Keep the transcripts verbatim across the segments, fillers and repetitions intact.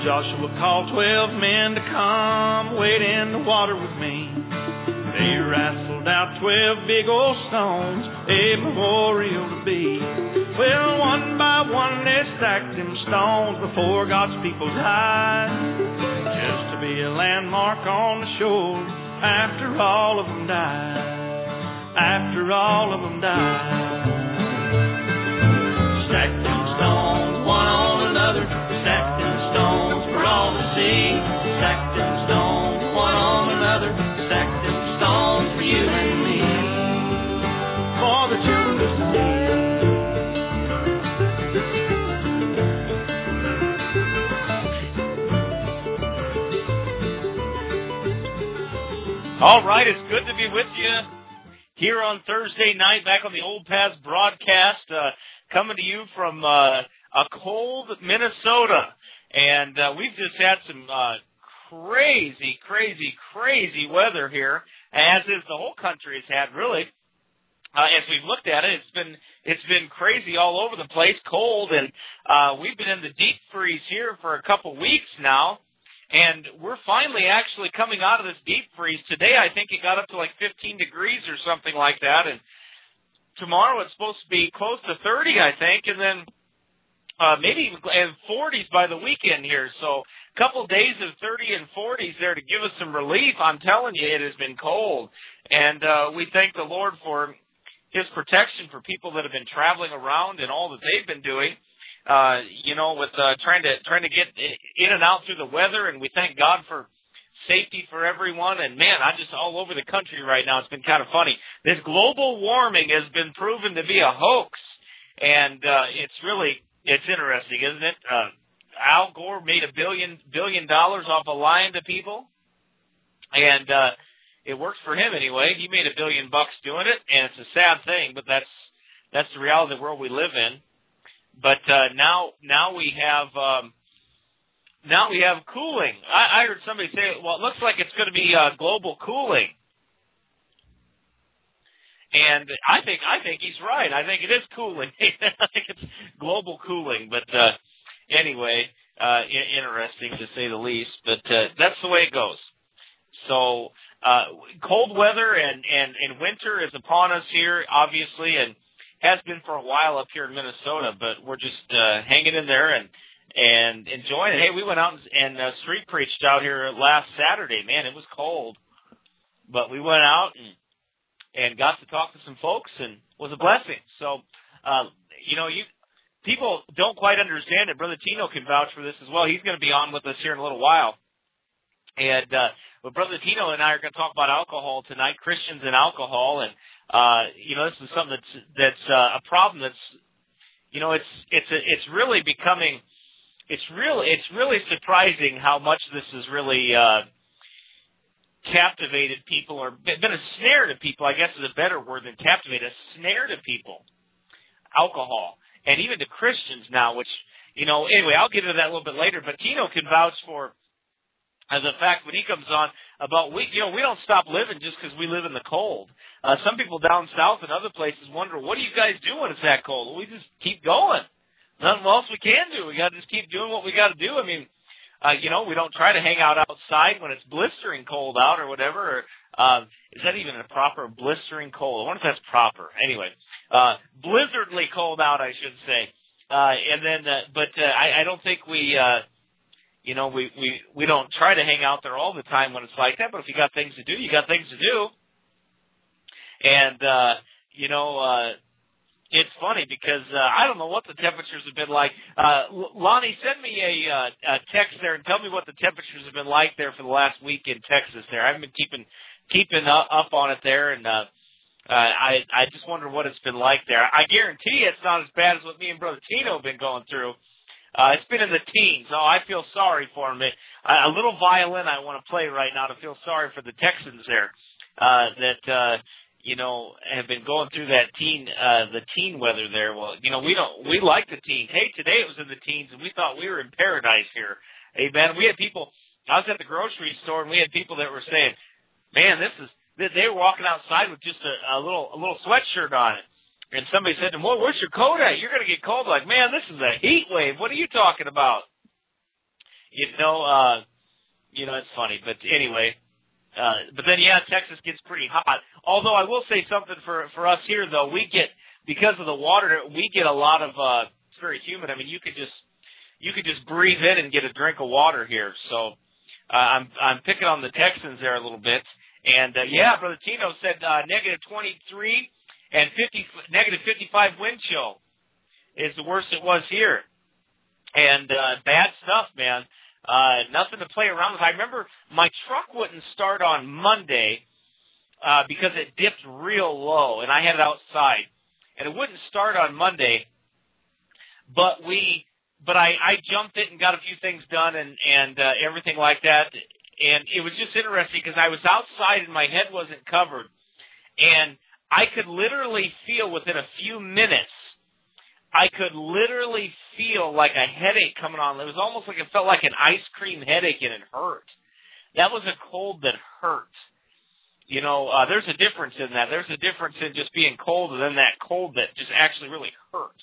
Joshua called twelve men to come wade in the water with me. They wrestled out twelve big old stones, a memorial to be. Well, one by one they stacked them stones before God's people's eyes, just to be a landmark on the shore after all of them died. After all of them died. Stacked them stones one on another, stacked them stones for all to see. Stacked them stones one on another, stacked them stones for you and me, for the children to see. All right, it's good to be with you here on Thursday night, back on the Old Paths broadcast, uh, coming to you from uh, a cold Minnesota. And uh, we've just had some uh, crazy, crazy, crazy weather here, as is the whole country has had, really. Uh, as we've looked at it, it's been it's been crazy all over the place, cold, and uh, we've been in the deep freeze here for a couple weeks now. And we're finally actually coming out of this deep freeze. Today, I think it got up to like fifteen degrees or something like that. And tomorrow, it's supposed to be close to thirty, I think. And then uh, maybe even forties by the weekend here. So a couple days of thirty and forties there to give us some relief. I'm telling you, it has been cold. And uh, we thank the Lord for His protection for people that have been traveling around and all that they've been doing. Uh, you know, with uh, trying to trying to get in and out through the weather, and we thank God for safety for everyone. And man, I'm just all over the country right now. It's been kind of funny. This global warming has been proven to be a hoax, and uh, it's really it's interesting, isn't it? Uh, Al Gore made a billion billion dollars off of lying to people, and uh, it works for him anyway. He made a billion bucks doing it, and it's a sad thing, but that's that's the reality of the world we live in. But uh, now, now we have um, now we have cooling. I, I heard somebody say, "Well, it looks like it's going to be uh, global cooling," and I think I think he's right. I think it is cooling. I think it's global cooling. But uh, anyway, uh, interesting to say the least. But uh, that's the way it goes. So uh, cold weather and, and, and winter is upon us here, obviously, and has been for a while up here in Minnesota, but we're just uh, hanging in there and and enjoying it. Hey, we went out and, and uh, street preached out here last Saturday. Man, it was cold, but we went out and and got to talk to some folks, and it was a blessing. So, uh, you know, you people don't quite understand it. Brother Tino can vouch for this as well. He's going to be on with us here in a little while. And uh, but Brother Tino and I are going to talk about alcohol tonight, Christians and alcohol, and Uh, you know, this is something that's that's uh, a problem that's, you know, it's it's a, it's really becoming, it's really it's really surprising how much this has really uh, captivated people, or been a snare to people. I guess is a better word than captivate, a snare to people. Alcohol, and even to Christians now, which, you know, anyway, I'll get into that a little bit later. But Tino can vouch for as a fact when he comes on about we, you know, we don't stop living just because we live in the cold. Uh, some people down south and other places wonder, what do you guys do when it's that cold? Well, we just keep going. Nothing else we can do. We got to just keep doing what we got to do. I mean, uh, you know, we don't try to hang out outside when it's blistering cold out or whatever. Or, uh, is that even a proper blistering cold? I wonder if that's proper. Anyway, uh, blizzardly cold out, I should say. Uh, and then, uh, but uh, I, I don't think we. Uh, You know, we, we, we don't try to hang out there all the time when it's like that, but if you got things to do, you got things to do. And, uh, you know, uh, it's funny because uh, I don't know what the temperatures have been like. Uh, Lonnie, send me a, uh, a text there and tell me what the temperatures have been like there for the last week in Texas there. I've been keeping keeping up on it there, and uh, uh, I, I just wonder what it's been like there. I guarantee it's not as bad as what me and Brother Tino have been going through. Uh, it's been in the teens. Oh, I feel sorry for him. It, a little violin I want to play right now to feel sorry for the Texans there uh, that, uh, you know, have been going through that teen, uh, the teen weather there. Well, you know, we don't, we like the teens. Hey, today it was in the teens, and we thought we were in paradise here. Hey, man, we had people, I was at the grocery store, and we had people that were saying, man, this is, they were walking outside with just a, a little, a little sweatshirt on it. And somebody said to him, well, where's your coat at? You're going to get cold. Like, man, this is a heat wave. What are you talking about? you know, uh, you know, it's funny. But anyway, uh, but then, yeah, Texas gets pretty hot. Although I will say something for, for us here, though. We get, because of the water, we get a lot of, uh, it's very humid. I mean, you could just, you could just breathe in and get a drink of water here. So, uh, I'm, I'm picking on the Texans there a little bit. And, uh, yeah, Brother Tino said, uh, negative twenty-three and fifty, negative fifty-five wind chill is the worst it was here. And, uh, bad stuff, man. Uh, nothing to play around with. I remember my truck wouldn't start on Monday, uh, because it dipped real low and I had it outside and it wouldn't start on Monday, but we, but I, I jumped it and got a few things done and, and, uh, everything like that. And it was just interesting because I was outside and my head wasn't covered and I could literally feel within a few minutes, I could literally feel like a headache coming on. It was almost like it felt like an ice cream headache and it hurt. That was a cold that hurt. You know, uh, there's a difference in that. There's a difference in just being cold and then that cold that just actually really hurts.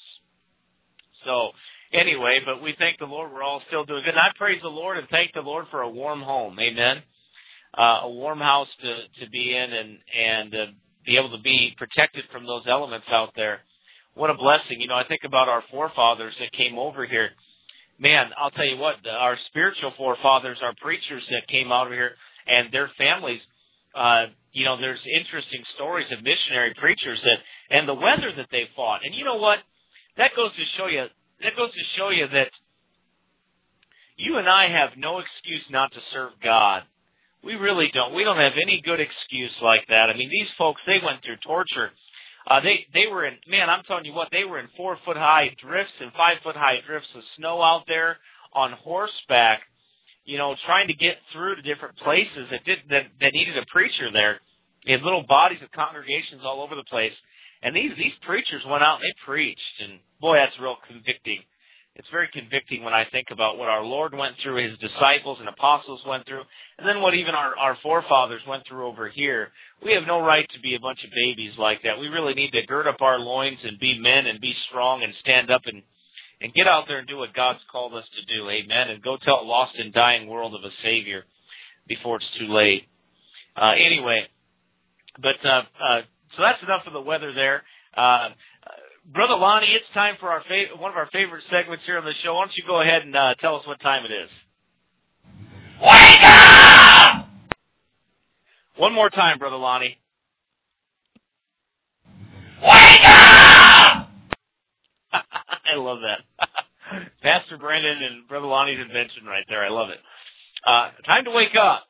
So anyway, but we thank the Lord. We're all still doing good. And I praise the Lord and thank the Lord for a warm home. Amen. Uh, a warm house to, to be in and, and uh, be able to be protected from those elements out there. What a blessing. You know, I think about our forefathers that came over here. Man, I'll tell you what, our spiritual forefathers, our preachers that came out of here and their families, uh, you know, there's interesting stories of missionary preachers that, and the weather that they fought. And you know what? That goes to show you, that goes to show you that you and I have no excuse not to serve God. We really don't. We don't have any good excuse like that. I mean, these folks, they went through torture. Uh, they, they were in, man, I'm telling you what, they were in four foot high drifts and five foot high drifts of snow out there on horseback, you know, trying to get through to different places that did, that, that needed a preacher there. They had little bodies of congregations all over the place. And these, these preachers went out and they preached. And boy, that's real convicting. It's very convicting when I think about what our Lord went through, his disciples and apostles went through, and then what even our, our forefathers went through over here. We have no right to be a bunch of babies like that. We really need to gird up our loins and be men and be strong and stand up and, and get out there and do what God's called us to do. Amen. And go tell a lost and dying world of a Savior before it's too late. Uh, anyway, but uh, uh, so that's enough of the weather there. Uh, Brother Lonnie, it's time for our fav- one of our favorite segments here on the show. Why don't you go ahead and uh, tell us what time it is? Wake up! One more time, Brother Lonnie. Wake up! I love that. Pastor Brandon and Brother Lonnie's invention right there. I love it. Uh, time to wake up.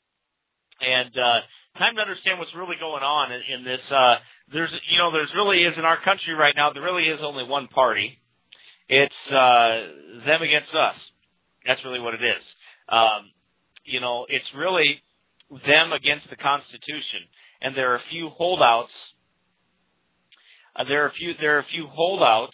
And uh, time to understand what's really going on in, in this uh There's, you know, there's really is in our country right now, there really is only one party. It's, uh, them against us. That's really what it is. Um, you know, it's really them against the Constitution. And there are a few holdouts, uh, there are a few, there are a few holdouts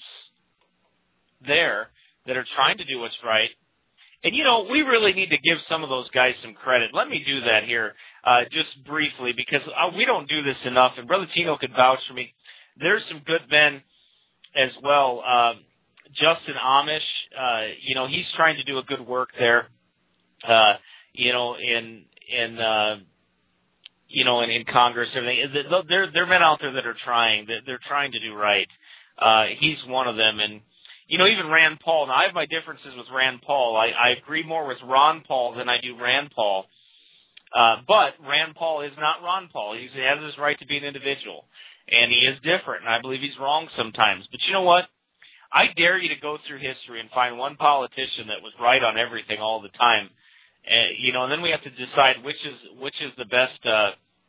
there that are trying to do what's right. And, you know, we really need to give some of those guys some credit. Let me do that here uh, just briefly because uh, we don't do this enough. And Brother Tino could vouch for me. There's some good men as well. Uh, Justin Amish, uh, you know, he's trying to do a good work there, uh, you know, in, in uh, you know, in, in Congress. Everything. There, there are men out there that are trying. They're trying to do right. Uh, he's one of them. And, you know, even Rand Paul. Now, I have my differences with Rand Paul. I, I agree more with Ron Paul than I do Rand Paul. Uh, but Rand Paul is not Ron Paul. He's, he has his right to be an individual. And he is different. And I believe he's wrong sometimes. But you know what? I dare you to go through history and find one politician that was right on everything all the time. Uh, you know, and then we have to decide which is which is the best, uh,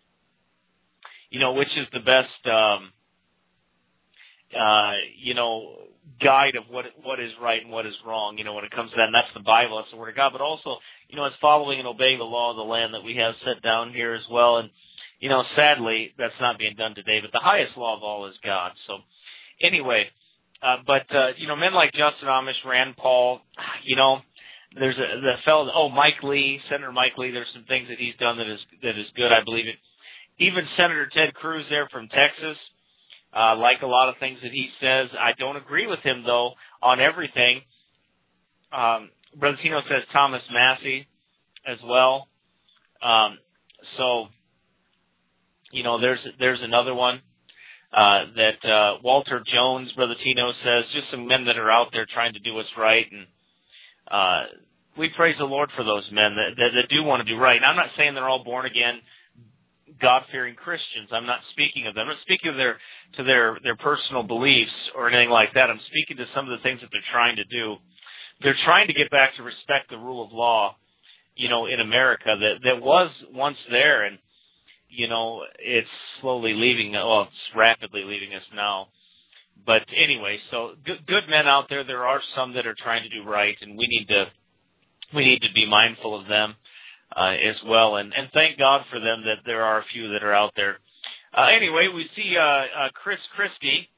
you know, which is the best, um, uh, you know, guide of what what is right and what is wrong, you know, when it comes to that. And that's the Bible, that's the Word of God. But also, you know, it's following and obeying the law of the land that we have set down here as well. And, you know, sadly, that's not being done today. But the highest law of all is God. So, anyway, uh, but, uh, you know, men like Justin Amish, Rand Paul, you know, there's a the fellow, oh, Mike Lee, Senator Mike Lee, there's some things that he's done that is that is good, I believe it. Even Senator Ted Cruz there from Texas, Uh, like a lot of things that he says. I don't agree with him, though, on everything. Um, Brother Tino says Thomas Massey as well. Um, so, you know, there's there's another one uh, that uh, Walter Jones, Brother Tino says, just some men that are out there trying to do what's right, and uh, we praise the Lord for those men that, that, that do want to do right. And I'm not saying they're all born again, God-fearing Christians. I'm not speaking of them. I'm not speaking of their to their their personal beliefs or anything like that. I'm speaking to some of the things that they're trying to do. They're trying to get back to respect the rule of law, you know, in America that that was once there, and you know, it's slowly leaving. Well, it's rapidly leaving us now. But anyway, so good, good men out there. There are some that are trying to do right, and we need to we need to be mindful of them uh, as well. And, and thank God for them that there are a few that are out there. Uh, anyway, we see uh, uh, Chris Christie.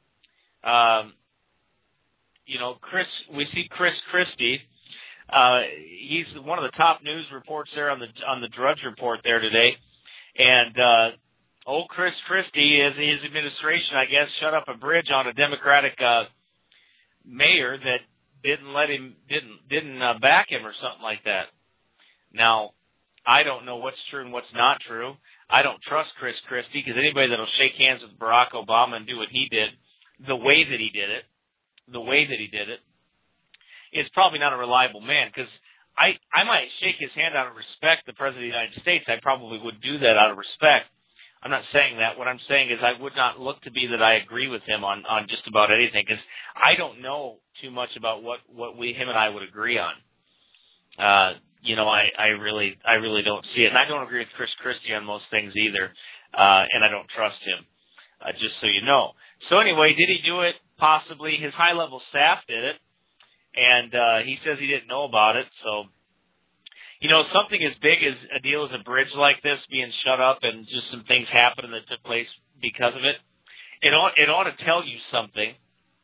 Um, you know, Chris. We see Chris Christie. Uh, he's one of the top news reports there on the on the Drudge Report there today. And uh, old Chris Christie, is his administration, I guess, shut up a bridge on a Democratic uh, mayor that didn't let him, didn't didn't uh, back him or something like that. Now, I don't know what's true and what's not true. I don't trust Chris Christie, because anybody that'll shake hands with Barack Obama and do what he did, the way that he did it, the way that he did it, is probably not a reliable man, because I, I might shake his hand out of respect, the President of the United States. I probably would do that out of respect. I'm not saying that. What I'm saying is I would not look to be that I agree with him on, on just about anything, because I don't know too much about what, what we, him and I would agree on. Uh, you know, I, I really I really don't see it. And I don't agree with Chris Christie on most things either, uh, and I don't trust him, uh, just so you know. So anyway, did he do it? Possibly. His high-level staff did it. And uh, he says he didn't know about it. So, you know, something as big as a deal as a bridge like this being shut up and just some things happening that took place because of it, it ought, it ought to tell you something.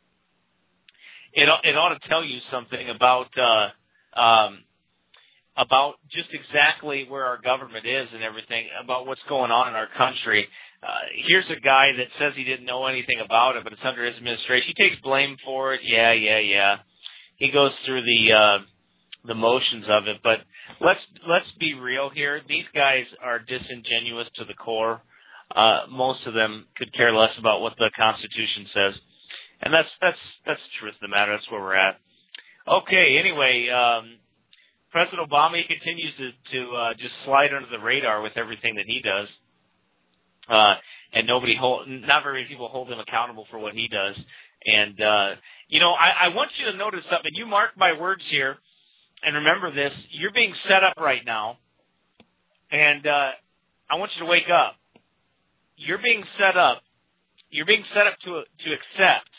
It, it ought to tell you something about uh, um, about just exactly where our government is and everything, about what's going on in our country. Uh, here's a guy that says he didn't know anything about it, but it's under his administration. He takes blame for it. Yeah, yeah, yeah. He goes through the uh, the motions of it, but let's let's be real here. These guys are disingenuous to the core. Uh, most of them could care less about what the Constitution says, and that's that's that's the truth of the matter. That's where we're at. Okay. Anyway, um, President Obama, he continues to to uh, just slide under the radar with everything that he does, uh, and nobody hold not very many people hold him accountable for what he does. And, uh, you know, I, I want you to notice something. You mark my words here, and remember this. You're being set up right now, and uh, I want you to wake up. You're being set up. You're being set up to to accept.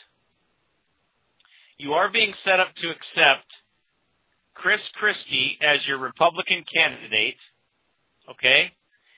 You are being set up to accept Chris Christie as your Republican candidate, okay?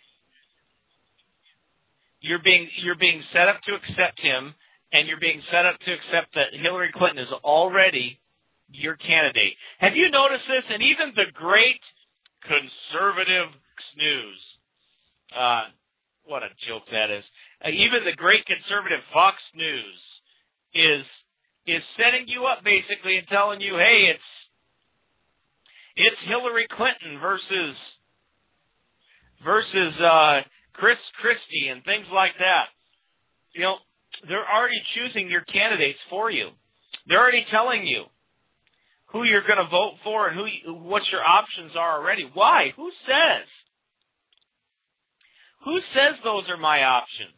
You're being you're being set up to accept him. And you're being set up to accept that Hillary Clinton is already your candidate. Have you noticed this? And even the great conservative snooze, uh, what a joke that is. Uh, even the great conservative Fox News is is setting you up basically and telling you, hey, it's it's Hillary Clinton versus versus uh, Chris Christie and things like that. You know. They're already choosing your candidates for you. They're already telling you who you're going to vote for and who you, what your options are already. Why? Who says? Who says those are my options?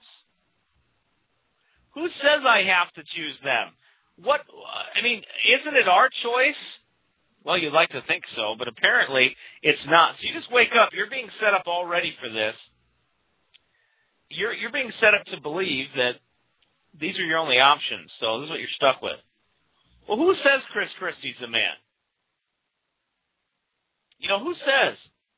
Who says I have to choose them? What? I mean, isn't it our choice? Well, you'd like to think so, but apparently it's not. So you just wake up. You're being set up already for this. You're you're being set up to believe that these are your only options, so this is what you're stuck with. Well, who says Chris Christie's the man? You know, who says?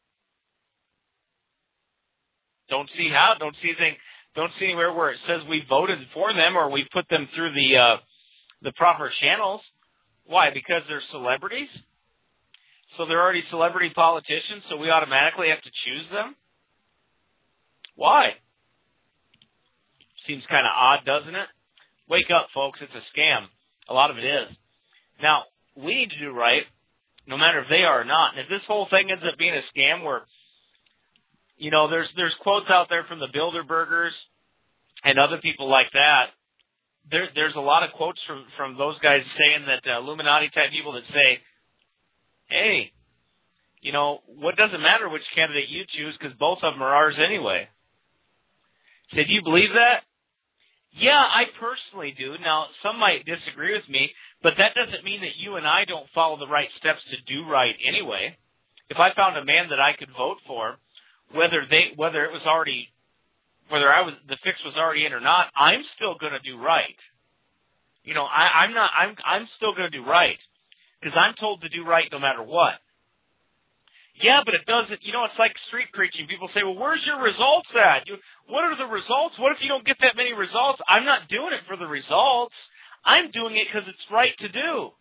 Don't see how, don't see anything, don't see anywhere where it says we voted for them or we put them through the uh, the proper channels. Why? Because they're celebrities? So they're already celebrity politicians, so we automatically have to choose them? Why? Seems kind of odd, doesn't it? Wake up, folks. It's a scam. A lot of it is. Now, we need to do right. no matter if they are or not. And if this whole thing ends up being a scam where, you know, there's there's quotes out there from the Bilderbergers and other people like that. There, there's a lot of quotes from, from those guys saying that uh, Illuminati-type people that say, hey, you know, what doesn't matter which candidate you choose because both of them are ours anyway. So do you believe that? Yeah, I personally do. Now, some might disagree with me, but that doesn't mean that you and I don't follow the right steps to do right anyway. If I found a man that I could vote for, whether they, whether it was already, whether I was, the fix was already in or not, I'm still going to do right. You know, I, I'm not, I'm, I'm still going to do right because I'm told to do right no matter what. Yeah, but it doesn't, you know, it's like street preaching. People say, well, where's your results at? You, what are the results? What if you don't get that many results? I'm not doing it for the results. I'm doing it because it's right to do.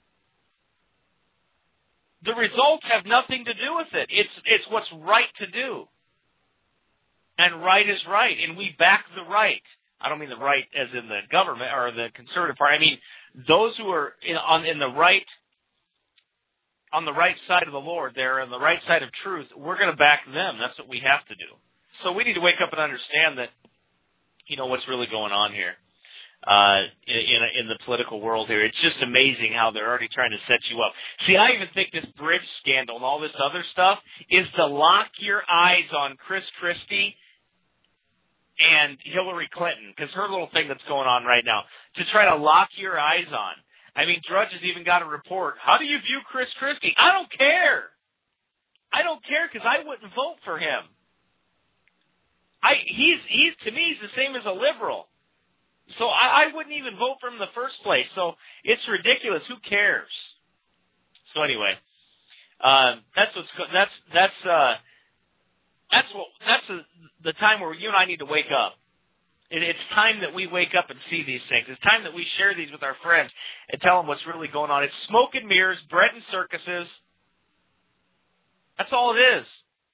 The results have nothing to do with it. It's, it's what's right to do. And right is right, and we back the right. I don't mean the right as in the government or the conservative party. I mean those who are in, on, in the right on the right side of the Lord, they're on the right side of truth, we're going to back them. That's what we have to do. So we need to wake up and understand that, you know, what's really going on here uh, in, in the political world here. It's just amazing how they're already trying to set you up. See, I even think this bridge scandal and all this other stuff is to lock your eyes on Chris Christie and Hillary Clinton, because her little thing that's going on right now, to try to lock your eyes on. I mean, Drudge has even got a report. How do you view Chris Christie? I don't care. I don't care because I wouldn't vote for him. I he's he's to me he's the same as a liberal. So I, I wouldn't even vote for him in the first place. So it's ridiculous. Who cares? So anyway, uh, that's what's that's that's uh, that's what that's a, the time where you and I need to wake up. It's time that we wake up and see these things. It's time that we share these with our friends and tell them what's really going on. It's smoke and mirrors, bread and circuses. That's all it is.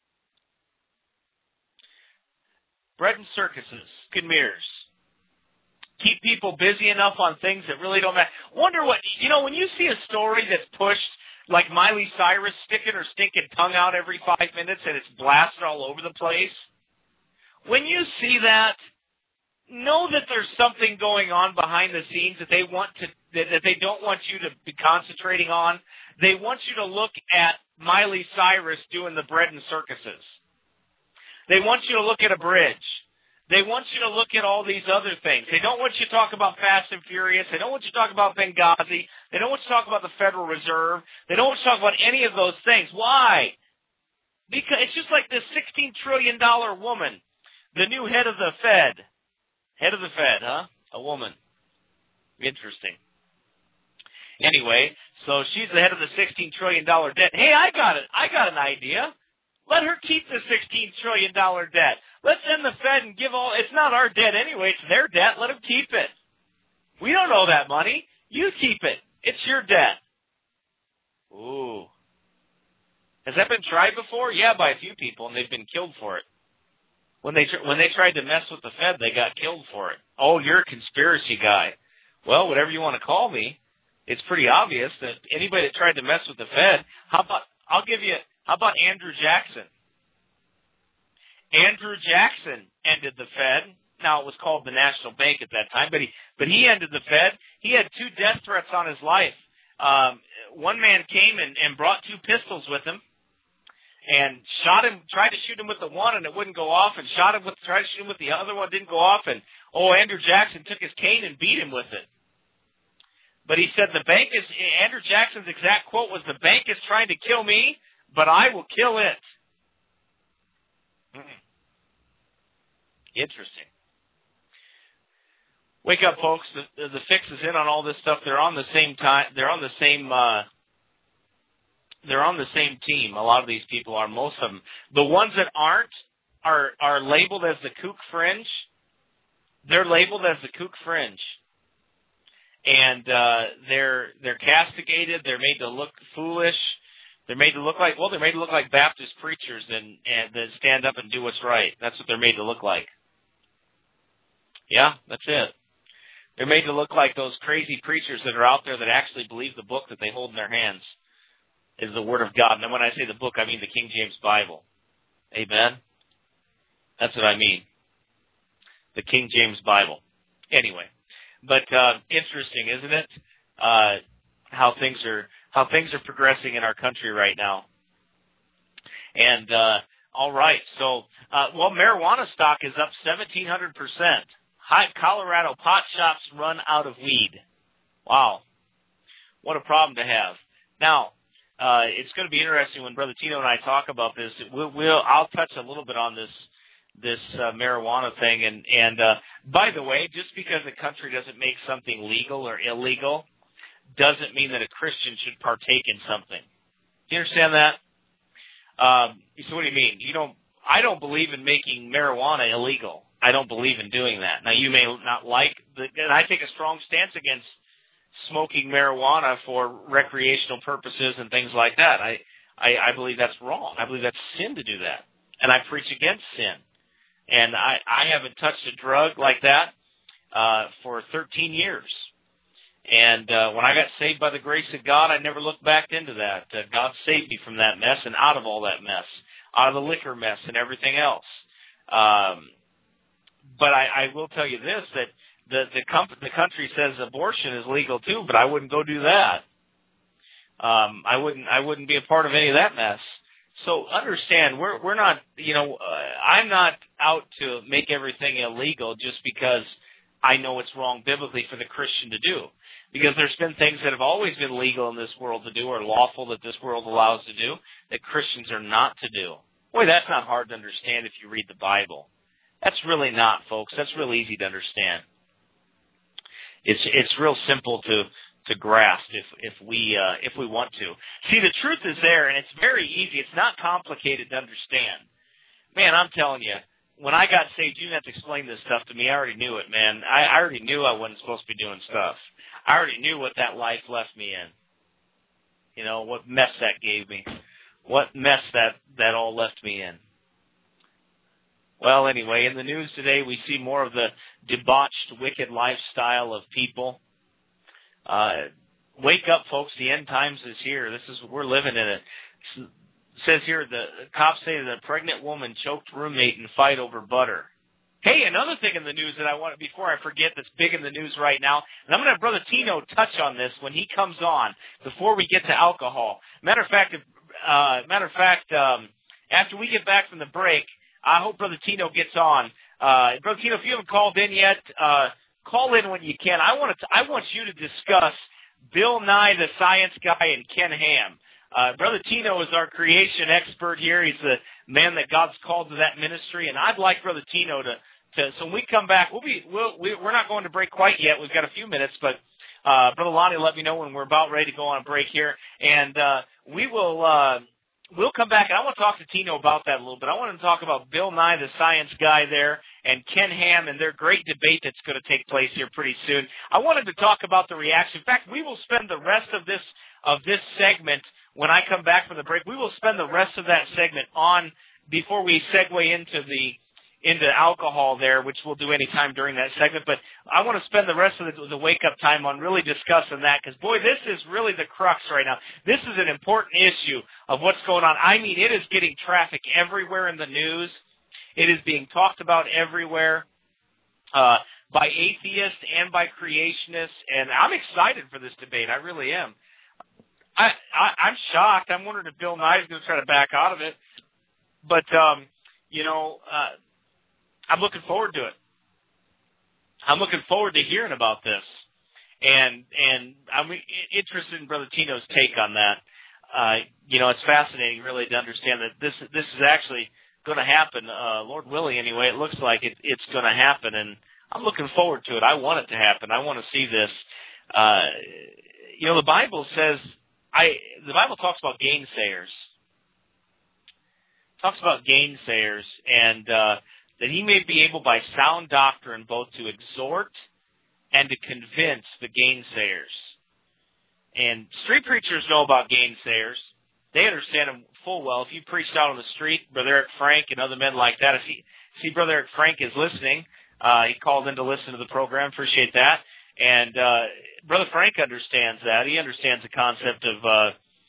Bread and circuses, smoke and mirrors. Keep people busy enough on things that really don't matter. Wonder what, you know, when you see a story that's pushed like Miley Cyrus sticking her stinking tongue out every five minutes and it's blasted all over the place, when you see that, know that there's something going on behind the scenes that they want to, that, that they don't want you to be concentrating on. They want you to look at Miley Cyrus doing the bread and circuses. They want you to look at a bridge. They want you to look at all these other things. They don't want you to talk about Fast and Furious. They don't want you to talk about Benghazi. They don't want you to talk about the Federal Reserve. They don't want you to talk about any of those things. Why? Because it's just like this sixteen trillion dollars woman, the new head of the Fed. Head of the Fed, huh? A woman. Interesting. Anyway, so she's the head of the sixteen trillion dollars debt. Hey, I got it. I got an idea. Let her keep the sixteen trillion dollars debt. Let's end the Fed and give all, it's not our debt anyway, it's their debt. Let them keep it. We don't owe that money. You keep it. It's your debt. Ooh. Has that been tried before? Yeah, by a few people, and they've been killed for it. When they when they tried to mess with the Fed, they got killed for it. Oh, you're a conspiracy guy. Well, whatever you want to call me, it's pretty obvious that anybody that tried to mess with the Fed, how about, I'll give you, how about Andrew Jackson? Andrew Jackson ended the Fed. Now, it was called the National Bank at that time, but he but he ended the Fed. He had two death threats on his life. Um, one man came and, and brought two pistols with him, and shot him, tried to shoot him with the one and it wouldn't go off, and shot him with, tried to shoot him with the other one, didn't go off, and, oh, Andrew Jackson took his cane and beat him with it. But he said the bank is, Andrew Jackson's exact quote was, the bank is trying to kill me, but I will kill it. Hmm. Interesting. Wake up, folks. The, the fix is in on all this stuff. They're on the same time, they're on the same, uh, They're on the same team. A lot of these people are. Most of them. The ones that aren't are are labeled as the kook fringe. They're labeled as the kook fringe, and uh, they're they're castigated. They're made to look foolish. They're made to look like well. They're made to look like Baptist preachers and and that stand up and do what's right. That's what they're made to look like. Yeah, that's it. They're made to look like those crazy preachers that are out there that actually believe the book that they hold in their hands. is the Word of God. And when I say the book, I mean the King James Bible. Amen? That's what I mean. The King James Bible. Anyway, but uh, interesting, isn't it? Uh, how things are how things are progressing in our country right now. And uh, all right, so uh, well, marijuana stock is up seventeen hundred percent. High Colorado pot shops run out of weed. Wow, what a problem to have. Now, uh, it's going to be interesting when Brother Tino and I talk about this. We'll, we'll I'll touch a little bit on this. this uh, marijuana thing. And, and uh, by the way, just because a country doesn't make something legal or illegal doesn't mean that a Christian should partake in something. Do you understand that? Um, so what do you mean? You don't, I don't believe in making marijuana illegal. I don't believe in doing that. Now, you may not like, the, and I take a strong stance against smoking marijuana for recreational purposes and things like that. I, I, I believe that's wrong. I believe that's sin to do that. And I preach against sin. And I, I haven't touched a drug like that uh, for thirteen years. And uh, when I got saved by the grace of God, I never looked back into that. Uh, God saved me from that mess and out of all that mess, out of the liquor mess and everything else. Um, but I, I will tell you this, that the the, comp- the country says abortion is legal too, but I wouldn't go do that. Um, I wouldn't I wouldn't be a part of any of that mess. So understand, we're we're not, you know, uh, I'm not out to make everything illegal just because I know it's wrong biblically for the Christian to do. Because there's been things that have always been legal in this world to do or lawful that this world allows to do that Christians are not to do. Boy, that's not hard to understand if you read the Bible. That's really not, folks. That's real easy to understand. It's it's real simple to to grasp if if we uh, if we want to. See, the truth is there, and it's very easy. It's not complicated to understand. Man, I'm telling you, when I got saved, you didn't have to explain this stuff to me. I already knew it, man. I, I already knew I wasn't supposed to be doing stuff. I already knew what that life left me in. You know, what mess that gave me. What mess that, that all left me in. Well, anyway, in the news today, we see more of the debauched, wicked lifestyle of people. Uh, wake up, folks. The end times is here. This is, we're living in it. It says here, the cops say that a pregnant woman choked roommate in fight over butter. Hey, another thing in the news that I want, before I forget, that's big in the news right now, and I'm going to have Brother Tino touch on this when he comes on, before we get to alcohol. Matter of fact, uh, matter of fact, um, after we get back from the break, I hope Brother Tino gets on. Uh, Brother Tino, if you haven't called in yet, uh, call in when you can. I want to, I want you to discuss Bill Nye, the Science Guy, and Ken Ham. Uh, Brother Tino is our creation expert here. He's the man that God's called to that ministry, and I'd like Brother Tino to, to so when we come back, we'll be, we'll, we, we're not going to break quite yet. We've got a few minutes, but, uh, Brother Lonnie, let me know when we're about ready to go on a break here, and, uh, we will, uh, we'll come back, and I want to talk to Tino about that a little bit. I want to talk about Bill Nye, the Science Guy there, and Ken Ham and their great debate that's going to take place here pretty soon. I wanted to talk about the reaction. In fact, we will spend the rest of this, of this segment when I come back from the break. We will spend the rest of that segment on, before we segue into the into alcohol there, which we'll do any time during that segment. But I want to spend the rest of the, the wake-up time on really discussing that, because, boy, this is really the crux right now. This is an important issue of what's going on. I mean, it is getting traffic everywhere in the news. It is being talked about everywhere uh, by atheists and by creationists, and I'm excited for this debate. I really am. I, I, I'm shocked. I'm wondering if Bill Nye is going to try to back out of it. But, um, you know, uh, I'm looking forward to it. I'm looking forward to hearing about this. And and I'm interested in Brother Tino's take on that. Uh, you know, it's fascinating really to understand that this this is actually going to happen. Uh, Lord willing, anyway, it looks like it, it's going to happen. And I'm looking forward to it. I want it to happen. I want to see this. Uh, you know, the Bible says, I the Bible talks about gainsayers. It talks about gainsayers, and uh, that he may be able by sound doctrine both to exhort and to convince the gainsayers. And street preachers know about gainsayers. They understand them full well. If you preached out on the street, Brother Eric Frank and other men like that, I see, see Brother Eric Frank is listening. Uh, he called in to listen to the program. Appreciate that. And uh, Brother Frank understands that. He understands the concept of uh,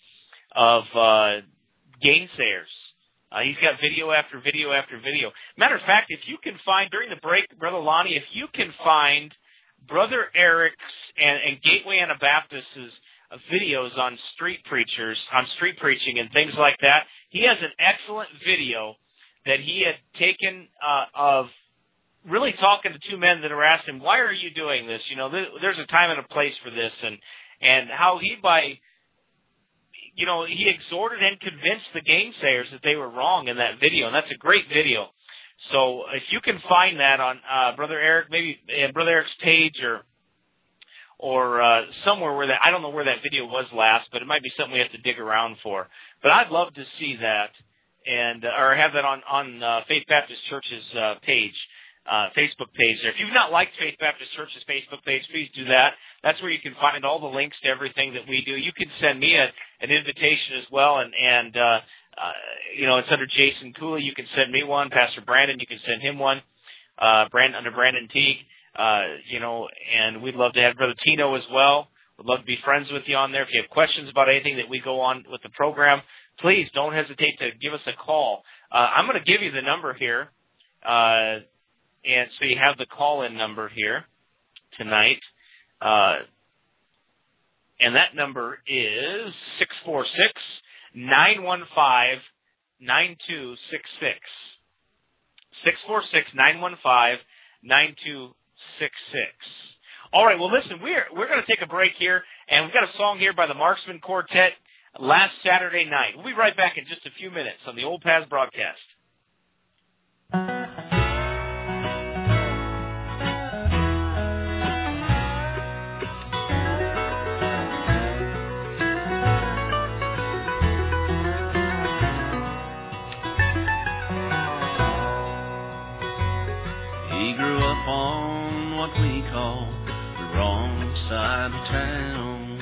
of uh, gainsayers. Uh, he's got video after video after video. Matter of fact, if you can find, during the break, Brother Lonnie, if you can find Brother Eric's and, and Gateway Anabaptist's uh, videos on street preachers, on street preaching and things like that, he has an excellent video that he had taken uh, of really talking to two men that are asking, why are you doing this? You know, th- there's a time and a place for this, and, and how he, by, you know, he exhorted and convinced the gainsayers that they were wrong in that video, and that's a great video. So if you can find that on uh, Brother Eric, maybe uh, Brother Eric's page or or uh, somewhere where that, I don't know where that video was last, but it might be something we have to dig around for. But I'd love to see that, and uh, or have that on, on uh, Faith Baptist Church's uh, page. Uh, Facebook page there. If you've not liked Faith Baptist Church's Facebook page, please do that. That's where you can find all the links to everything that we do. You can send me a, an invitation as well, and, and uh, uh, you know, it's under Jason Cooley. You can send me one. Pastor Brandon, you can send him one. Uh, Brandon, under Brandon Teague, uh, you know, and we'd love to have Brother Tino as well. We'd love to be friends with you on there. If you have questions about anything that we go on with the program, please don't hesitate to give us a call. Uh, I'm going to give you the number here. Uh, And so you have the call-in number here tonight. Uh, and that number is six four six, nine one five, nine two six six. six four six, nine one five, nine two six six. All right, well, listen, we're, we're going to take a break here, and we've got a song here by the Marksman Quartet, Last Saturday Night. We'll be right back in just a few minutes on the Old Paths broadcast. On what we call the wrong side of town,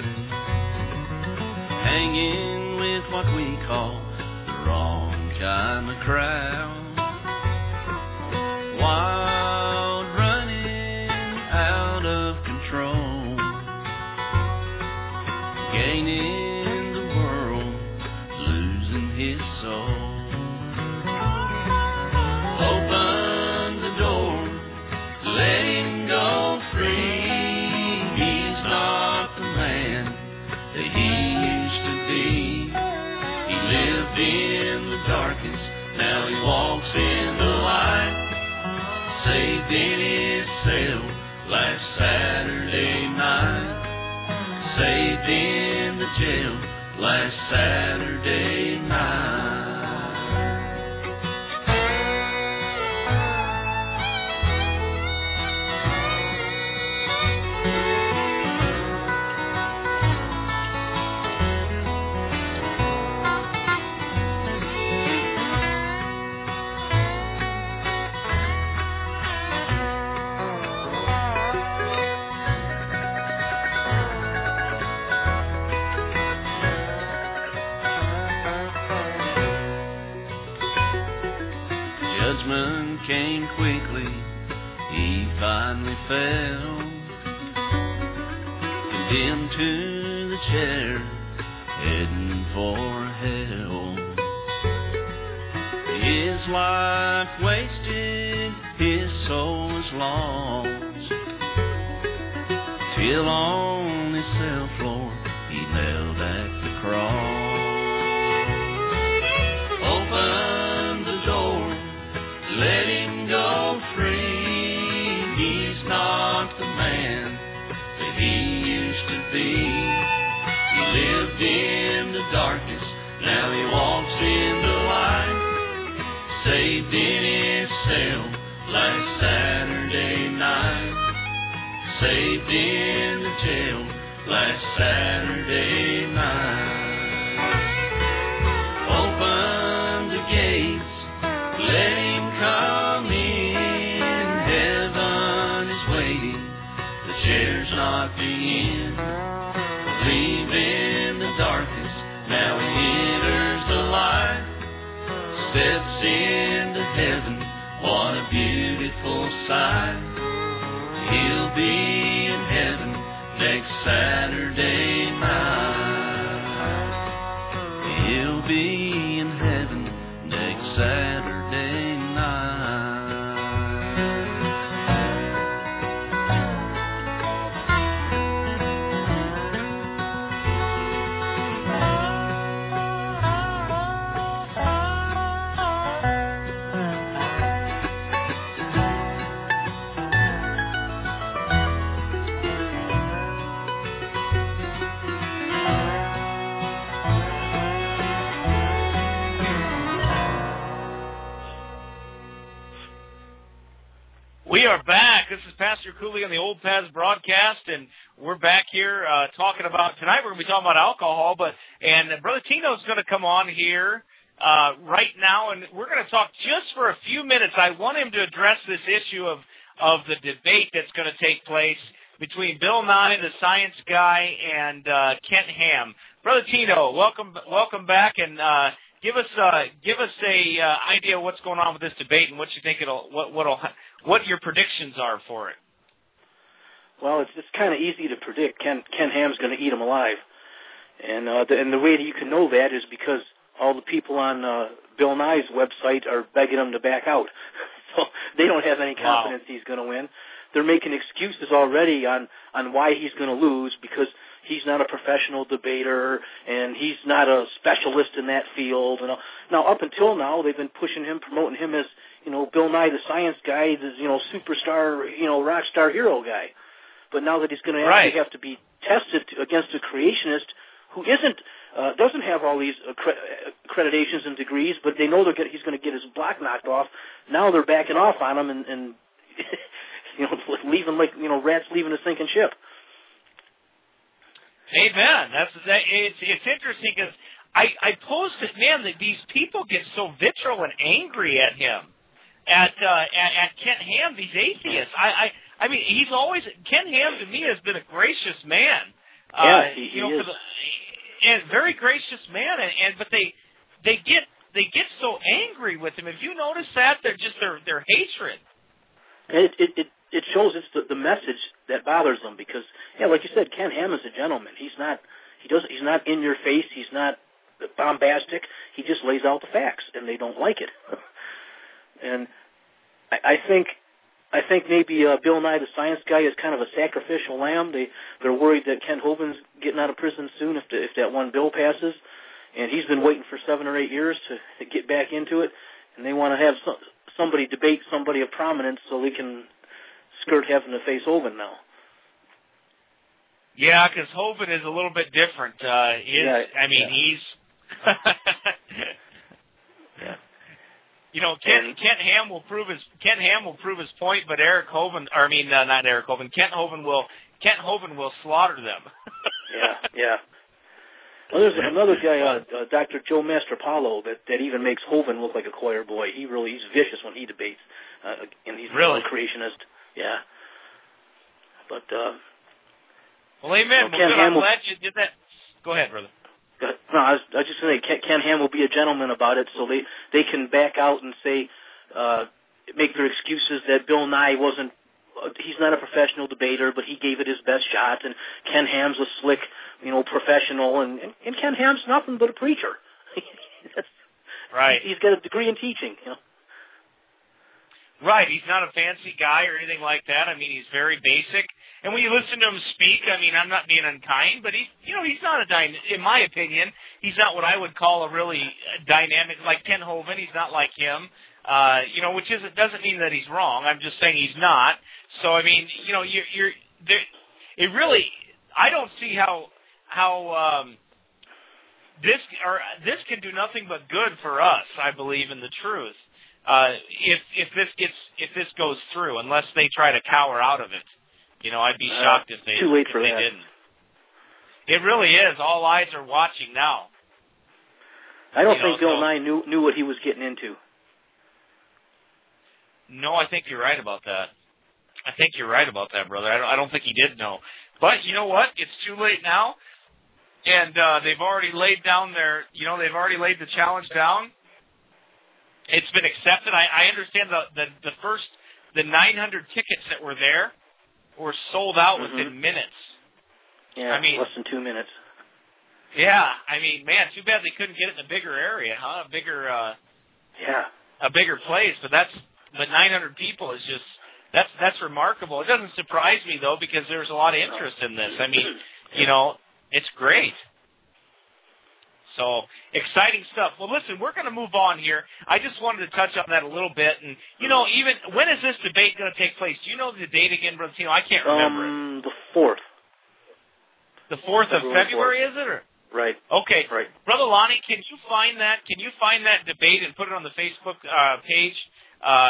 hanging with what we call the wrong kind of crowd, wild, running out of control, gaining the world, losing his soul. Open the door, let him go free. He's not the man that he used to be. He lived in the darkness, now he walks in the light. Saved in his cell last Saturday night. Saved in the jail last Saturday night. Judgment came quickly, he finally fell, condemned to the chair, heading for hell. His life wasted, his soul was lost, till on his cell floor he knelt at the cross. Open the door, let him go free. He's not the man that he used to be. He lived in the darkness, now he walks in the light. Saved in his cell last Saturday night. Saved in the jail last Saturday night. Open the gates, let him come in. Heaven is waiting, the chair's not the end. Leave in the darkness, now he enters the light. Steps into heaven, what a beautiful sight. He'll be in heaven next Saturday night. back. This is Pastor Cooley on the Old Paths broadcast, and we're back here uh, talking about, tonight we're going to be talking about alcohol, but and Brother Tino's going to come on here uh, right now, and we're going to talk just for a few minutes. I want him to address this issue of, of the debate that's going to take place between Bill Nye, the science guy, and uh, Kent Ham. Brother Tino, welcome welcome back, and uh, give us uh, give us a uh, idea of what's going on with this debate and what you think it'll what what'll what your predictions are for it. Well, it's it's kind of easy to predict. Ken Ken Ham's going to eat him alive, and uh, the, and the way that you can know that is because all the people on uh, Bill Nye's website are begging him to back out, so they don't have any confidence wow. he's going to win. They're making excuses already on, on why he's going to lose because he's not a professional debater and he's not a specialist in that field. And now, up until now, they've been pushing him, promoting him as, you know, Bill Nye, the science guy, the, you know, superstar, you know, rock star hero guy. But now that he's going to right. actually have to be tested against a creationist who isn't, uh, doesn't have all these accre- accreditations and degrees, but they know they're get, he's going to get his block knocked off. Now they're backing off on him and, and you know, leaving like, you know, rats leaving a sinking ship. Amen. That's that. It's it's interesting because I I posted, man, that these people get so vitriol and angry at him, at uh, at, at Kent Ham, these atheists. I, I I mean, he's always Kent Ham to me has been a gracious man. Yeah, uh, he, you know, he for is. the, and very gracious man. And, and but they they get they get so angry with him. If you notice that, they're just their their hatred. It it it, it shows it's the, the message that bothers them because, yeah, like you said, Ken Ham is a gentleman. He's not he does he's not in your face. He's not bombastic. He just lays out the facts, and they don't like it. And I, I think I think maybe uh, Bill Nye, the science guy, is kind of a sacrificial lamb. They they're worried that Kent Hovind's getting out of prison soon if the, if that one bill passes, and he's been waiting for seven or eight years to, to get back into it, and they want to have some. somebody debate somebody of prominence so they can skirt having to face Hovind now. Yeah, because Hovind is a little bit different. Uh, his, yeah, I mean, yeah. he's... yeah. You know, Kent, Kent Ham will prove his Kent Ham will prove his point, but Eric Hovind, or I mean, uh, not Eric Hovind, Kent Hovind will Kent Hovind will slaughter them. yeah, yeah. Well, there's another guy, uh, uh, Doctor Joe Mastropalo, that, that even makes Hovind look like a choir boy. He really he's vicious when he debates, uh, and he's really a creationist. Yeah. But uh, well, amen. You know, well, good. I'm will, glad you did that. Go ahead, brother. Uh, no, I was, I was just saying Ken, Ken Ham will be a gentleman about it, so they they can back out and say uh, make their excuses that Bill Nye wasn't. He's not a professional debater, but he gave it his best shot, and Ken Ham's a slick, you know, professional, and, and, and Ken Ham's nothing but a preacher. That's, right. He's got a degree in teaching, you know. Right. He's not a fancy guy or anything like that. I mean, he's very basic. And when you listen to him speak, I mean, I'm not being unkind, but he's, you know, he's not a dy- in my opinion, he's not what I would call a really dynamic, like Kent Hovind. He's not like him. Uh, you know, which is, it doesn't mean that he's wrong. I'm just saying he's not. So, I mean, you know, you're, you're there, it really, I don't see how, how, um, this, or this can do nothing but good for us, I believe in the truth. Uh, if, if this gets, if this goes through, unless they try to cower out of it. You know, I'd be shocked uh, if they, too late if for they that. didn't. It really is. All eyes are watching now. I don't you think know, Bill so, Nye knew, knew what he was getting into. No, I think you're right about that. I think you're right about that, brother. I don't, I don't think he did know. But you know what? It's too late now, and uh, they've already laid down their, you know, they've already laid the challenge down. It's been accepted. I, I understand the, the the first, the nine hundred tickets that were there were sold out mm-hmm. within minutes. Yeah, I mean, less than two minutes. Yeah, I mean, man, too bad they couldn't get it in a bigger area, huh? A bigger, uh, yeah, a bigger place. But that's, but nine hundred people is just. That's that's remarkable. It doesn't surprise me, though, because there's a lot of interest in this. I mean, you know, it's great. So, exciting stuff. Well, listen, we're going to move on here. I just wanted to touch on that a little bit. And, you know, even, when is this debate going to take place? Do you know the date again, Brother Tino? I can't remember um, it. The fourth. The fourth of February, fourth. is it? Or? Right. Okay. Right. Brother Lonnie, can you find that? Can you find that debate and put it on the Facebook uh, page? Uh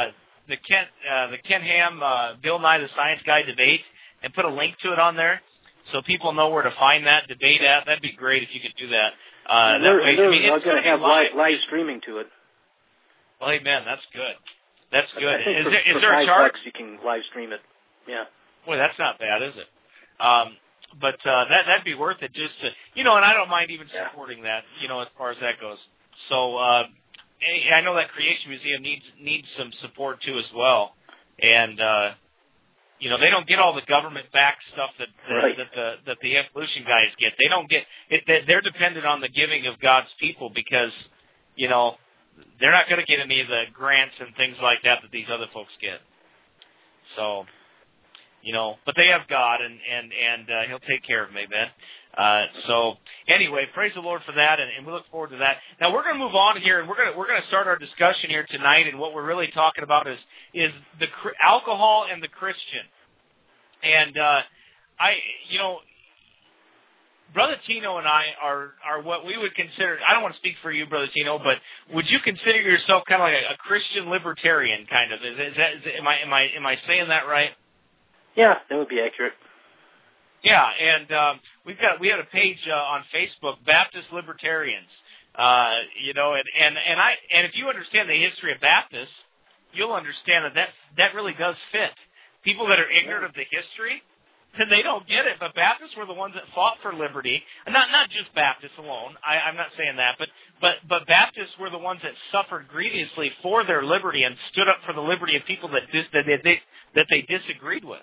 the Ken uh, the Ken Ham uh, Bill Nye the Science Guy debate and put a link to it on there so people know where to find that debate at? That'd be great if you could do that. Uh, and that way, I mean, I'm it's going to have live, live streaming to it. Well, hey, man, that's good. That's good. I think is for, there, is for there a five charge? bucks you can live stream it. Yeah. Boy, that's not bad, is it? Um, but uh, that that'd be worth it just to, you know, and I don't mind even supporting yeah. that, you know, as far as that goes. So uh, I know that Creation Museum needs needs some support too as well, and uh, you know, they don't get all the government-backed stuff that that, right. that the that the evolution guys get. They don't get it. They're dependent on the giving of God's people because, you know, they're not going to get any of the grants and things like that that these other folks get. So, you know, but they have God, and and and uh, He'll take care of them, amen. Uh, so anyway, praise the Lord for that, and, and we look forward to that. Now we're going to move on here, and we're going to we're going to start our discussion here tonight. And what we're really talking about is is the alcohol and the Christian. And uh, I, you know, Brother Tino and I are are what we would consider. I don't want to speak for you, Brother Tino, but would you consider yourself kind of like a, a Christian libertarian, kind of? Is, is that is, am I am I am I saying that right? Yeah, that would be accurate. Yeah, and um, we've got we had a page uh, on Facebook, Baptist Libertarians. Uh, you know, and, and and I and if you understand the history of Baptists, you'll understand that that, that really does fit. People that are ignorant of the history, then they don't get it. But Baptists were the ones that fought for liberty, and not not just Baptists alone. I, I'm not saying that, but but but Baptists were the ones that suffered grievously for their liberty and stood up for the liberty of people that dis, that they, they that they disagreed with.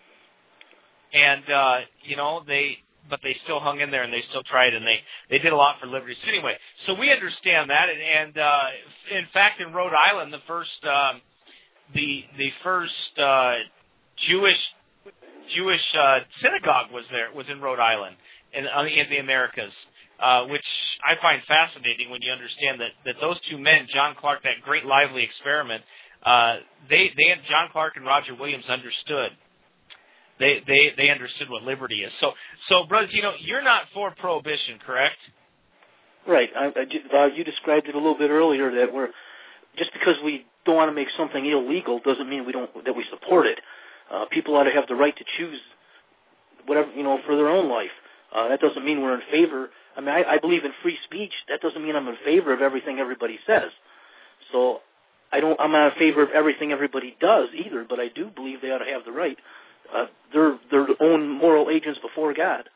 And, uh, you know, they, but they still hung in there and they still tried and they, they did a lot for liberty. So anyway, so we understand that. And, and uh, in fact, in Rhode Island, the first, um, the, the first, uh, Jewish, Jewish, uh, synagogue was there, was in Rhode Island in, in the Americas, uh, which I find fascinating when you understand that, that those two men, John Clark, that great lively experiment, uh, they, they, John Clark and Roger Williams understood. They, they they understood what liberty is. So, so brothers, you know, you're not for prohibition, correct? Right. I, I, uh, you described it a little bit earlier that we're just because we don't want to make something illegal doesn't mean we don't that we support it. Uh, people ought to have the right to choose whatever, you know, for their own life. Uh, that doesn't mean we're in favor. I mean, I, I believe in free speech. That doesn't mean I'm in favor of everything everybody says. So, I don't. I'm not in favor of everything everybody does either. But I do believe they ought to have the right. Uh, they're their own moral agents before God.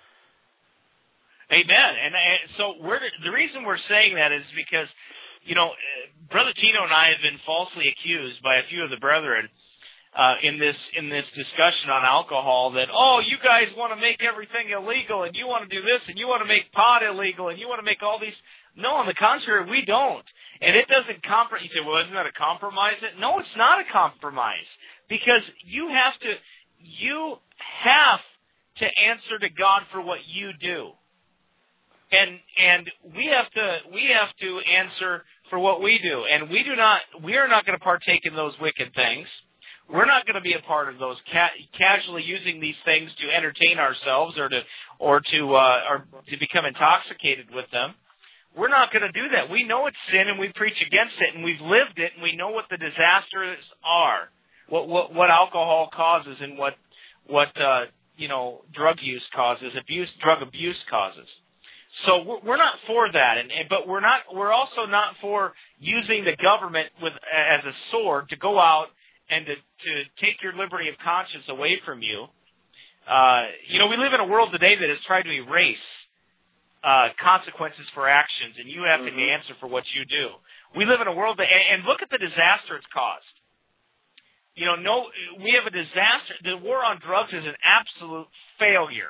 Amen. And, and so we're, the reason we're saying that is because, you know, Brother Tino and I have been falsely accused by a few of the brethren uh, in this in this discussion on alcohol that, oh, you guys want to make everything illegal and you want to do this and you want to make pot illegal and you want to make all these. No, on the contrary, we don't. And it doesn't compromise. You say, well, isn't that a compromise? No, it's not a compromise because you have to. You have to answer to God for what you do. And and we have to we have to answer for what we do. And we do not we are not going to partake in those wicked things. We're not going to be a part of those ca- casually using these things to entertain ourselves or to or to uh, or to become intoxicated with them. We're not going to do that. We know it's sin and we preach against it and we've lived it and we know what the disasters are. What, what what alcohol causes and what what uh, you know drug use causes, abuse drug abuse causes. So we're, we're not for that, and, and but we're not we're also not for using the government with as a sword to go out and to, to take your liberty of conscience away from you. Uh, you know, we live in a world today that has tried to erase uh, consequences for actions, and you have mm-hmm. to answer for what you do. We live in a world that, and, and look at the disaster it's caused. You know, no, we have a disaster. The war on drugs is an absolute failure.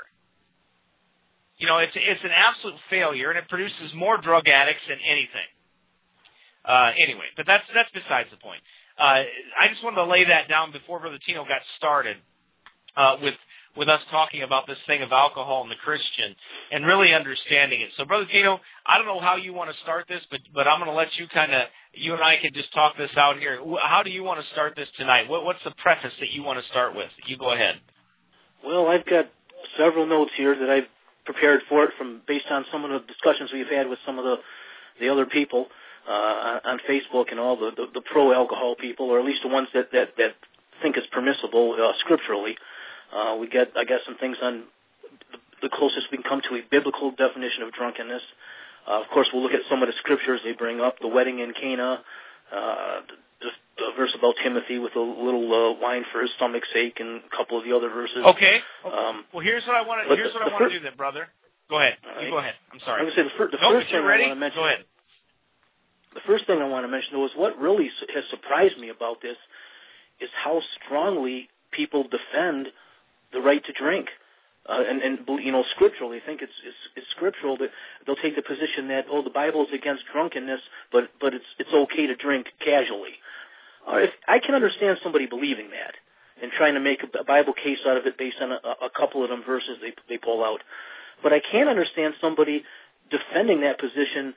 You know, it's it's an absolute failure, and it produces more drug addicts than anything. Uh, anyway, but that's that's besides the point. Uh, I just wanted to lay that down before Brother Tino got started uh, with with us talking about this thing of alcohol and the Christian and really understanding it. So, Brother Tino, I don't know how you want to start this, but but I'm going to let you kind of, you and I can just talk this out here. How do you want to start this tonight? What, what's the preface that you want to start with? You go ahead. Well, I've got several notes here that I've prepared for it from based on some of the discussions we've had with some of the, the other people. uh, on Facebook and all the, the, the pro-alcohol people, or at least the ones that, that, that think it's permissible uh, scripturally. Uh, we get, I guess, some things on the, the closest we can come to a biblical definition of drunkenness. Uh, of course, we'll look at some of the scriptures they bring up, the wedding in Cana, uh, the, the verse about Timothy with a little uh, wine for his stomach's sake, and a couple of the other verses. Okay. Um, well, here's what I want to here's the, what I want to do then, brother. Go ahead. Right. You go ahead. I'm sorry. I was going to say the, fir- the no, first thing ready? I want to mention. Go ahead. The first thing I want to mention, though, is what really has surprised me about this is how strongly people defend the right to drink. Uh, and, and, you know, scripturally, I think it's, it's, it's scriptural that they'll take the position that, oh, the Bible is against drunkenness, but, but it's, it's okay to drink casually. Uh, if, I can understand somebody believing that and trying to make a, a Bible case out of it based on a, a couple of them verses they, they pull out. But I can't understand somebody defending that position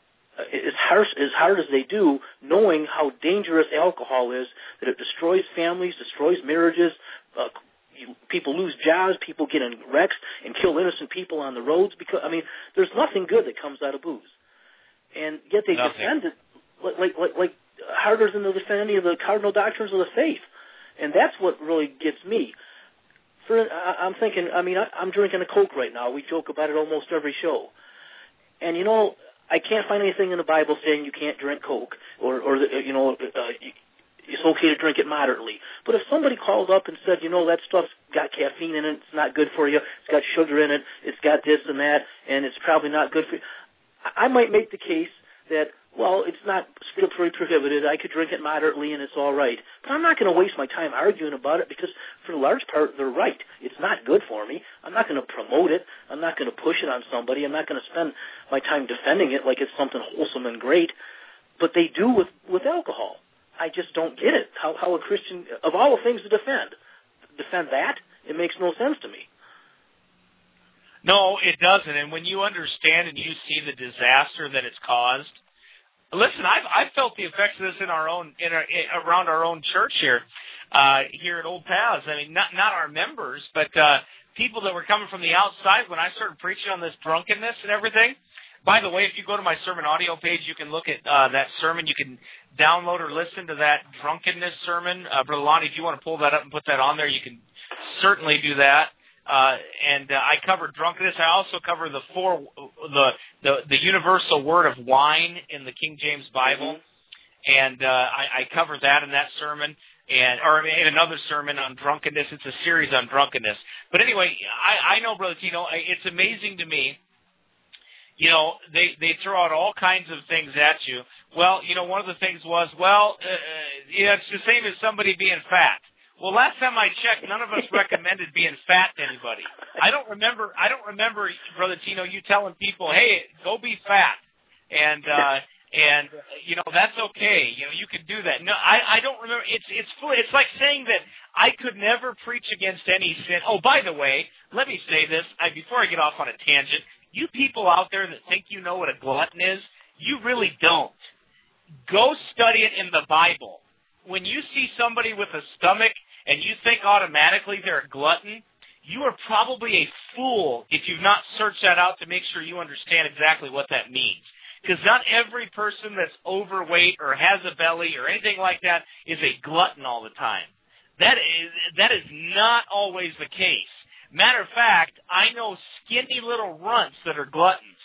as harsh, as hard as they do, knowing how dangerous alcohol is, that it destroys families, destroys marriages, uh, you, people lose jobs, people get in wrecks and kill innocent people on the roads. Because I mean, there's nothing good that comes out of booze, and yet they nothing. defend it like, like like like harder than they defend any of the cardinal doctrines of the faith, and that's what really gets me. For I, I'm thinking, I mean, I, I'm drinking a Coke right now. We joke about it almost every show, and you know. I can't find anything in the Bible saying you can't drink Coke or, or you know, uh, it's okay to drink it moderately. But if somebody called up and said, you know, that stuff's got caffeine in it, it's not good for you, it's got sugar in it, it's got this and that, and it's probably not good for you, I might make the case that, well, it's not scripturally prohibited, I could drink it moderately and it's all right. But I'm not going to waste my time arguing about it because, for the large part, they're right. It's not good for me. I'm not going to promote it. I'm not going to push it on somebody. I'm not going to spend my time defending it like it's something wholesome and great. But they do with, with alcohol. I just don't get it. How, how a Christian, of all the things to defend, defend that? It makes no sense to me. No, it doesn't. And when you understand and you see the disaster that it's caused, listen, I've I've felt the effects of this in our own in our, in, around our own church here, uh, here at Old Paths. I mean, not not our members, but uh, people that were coming from the outside when I started preaching on this drunkenness and everything. By the way, if you go to my sermon audio page, you can look at uh, that sermon. You can download or listen to that drunkenness sermon, uh, Brother Lonnie. If you want to pull that up and put that on there, you can certainly do that. Uh, and uh, I cover drunkenness. I also cover the four, the, the the universal word of wine in the King James Bible, and uh, I, I cover that in that sermon, and or in another sermon on drunkenness. It's a series on drunkenness. But anyway, I, I know, Brother Tino, it's amazing to me. You know, they they throw out all kinds of things at you. Well, you know, one of the things was, well, uh, yeah, it's the same as somebody being fat. Well, last time I checked, none of us recommended being fat to anybody. I don't remember. I don't remember, Brother Tino, you telling people, "Hey, go be fat," and uh, and you know that's okay. You know, you can do that. No, I, I don't remember. It's it's it's like saying that I could never preach against any sin. Oh, by the way, let me say this I, before I get off on a tangent. You people out there that think you know what a glutton is, you really don't. Go study it in the Bible. When you see somebody with a stomach and you think automatically they're a glutton, you are probably a fool if you've not searched that out to make sure you understand exactly what that means. Because not every person that's overweight or has a belly or anything like that is a glutton all the time. That is, that is not always the case. Matter of fact, I know skinny little runts that are gluttons.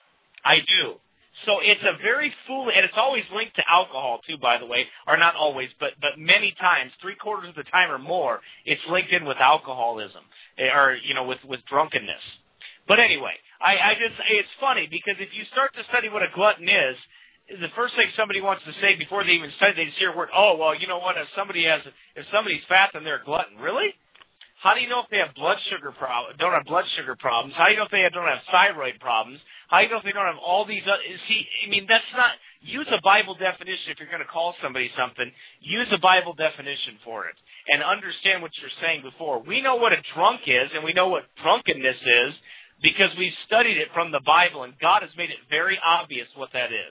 I do. So it's a very foolish, and it's always linked to alcohol too, by the way, or not always, but but many times, three quarters of the time or more, it's linked in with alcoholism, or you know, with with drunkenness. But anyway, I, I just it's funny because if you start to study what a glutton is, the first thing somebody wants to say before they even study, they just hear a word. Oh well, you know what? If somebody has, if somebody's fat, then they're a glutton. Really? How do you know if they have blood sugar problem? Don't have blood sugar problems? How do you know if they don't have thyroid problems? How do you know if they don't have all these other, see, I mean, that's not, use a Bible definition if you're going to call somebody something. Use a Bible definition for it and understand what you're saying before. We know what a drunk is and we know what drunkenness is because we've studied it from the Bible and God has made it very obvious what that is.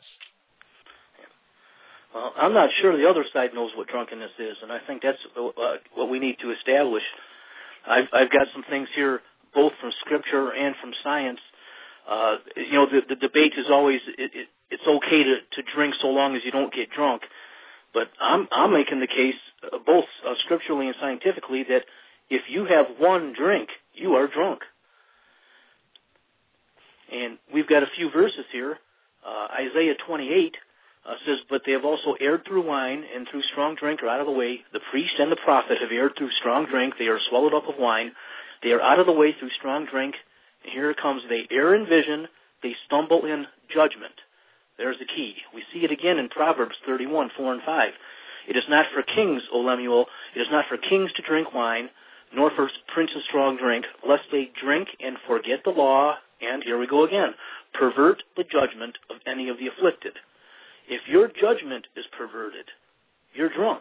Well, I'm not sure the other side knows what drunkenness is, and I think that's uh, what we need to establish. I've, I've got some things here, both from Scripture and from science. Uh, you know, the, the debate is always, it, it, it's okay to, to drink so long as you don't get drunk. But I'm I'm making the case, uh, both uh, scripturally and scientifically, that if you have one drink, you are drunk. And we've got a few verses here. Uh, Isaiah twenty-eight uh, says, "But they have also erred through wine, and through strong drink are out of the way. The priest and the prophet have erred through strong drink. They are swallowed up of wine. They are out of the way through strong drink." And here it comes. "They err in vision. They stumble in judgment." There's the key. We see it again in Proverbs thirty-one, four and five. "It is not for kings, O Lemuel, it is not for kings to drink wine, nor for princes strong drink, lest they drink and forget the law, and," here we go again, "pervert the judgment of any of the afflicted." If your judgment is perverted, you're drunk.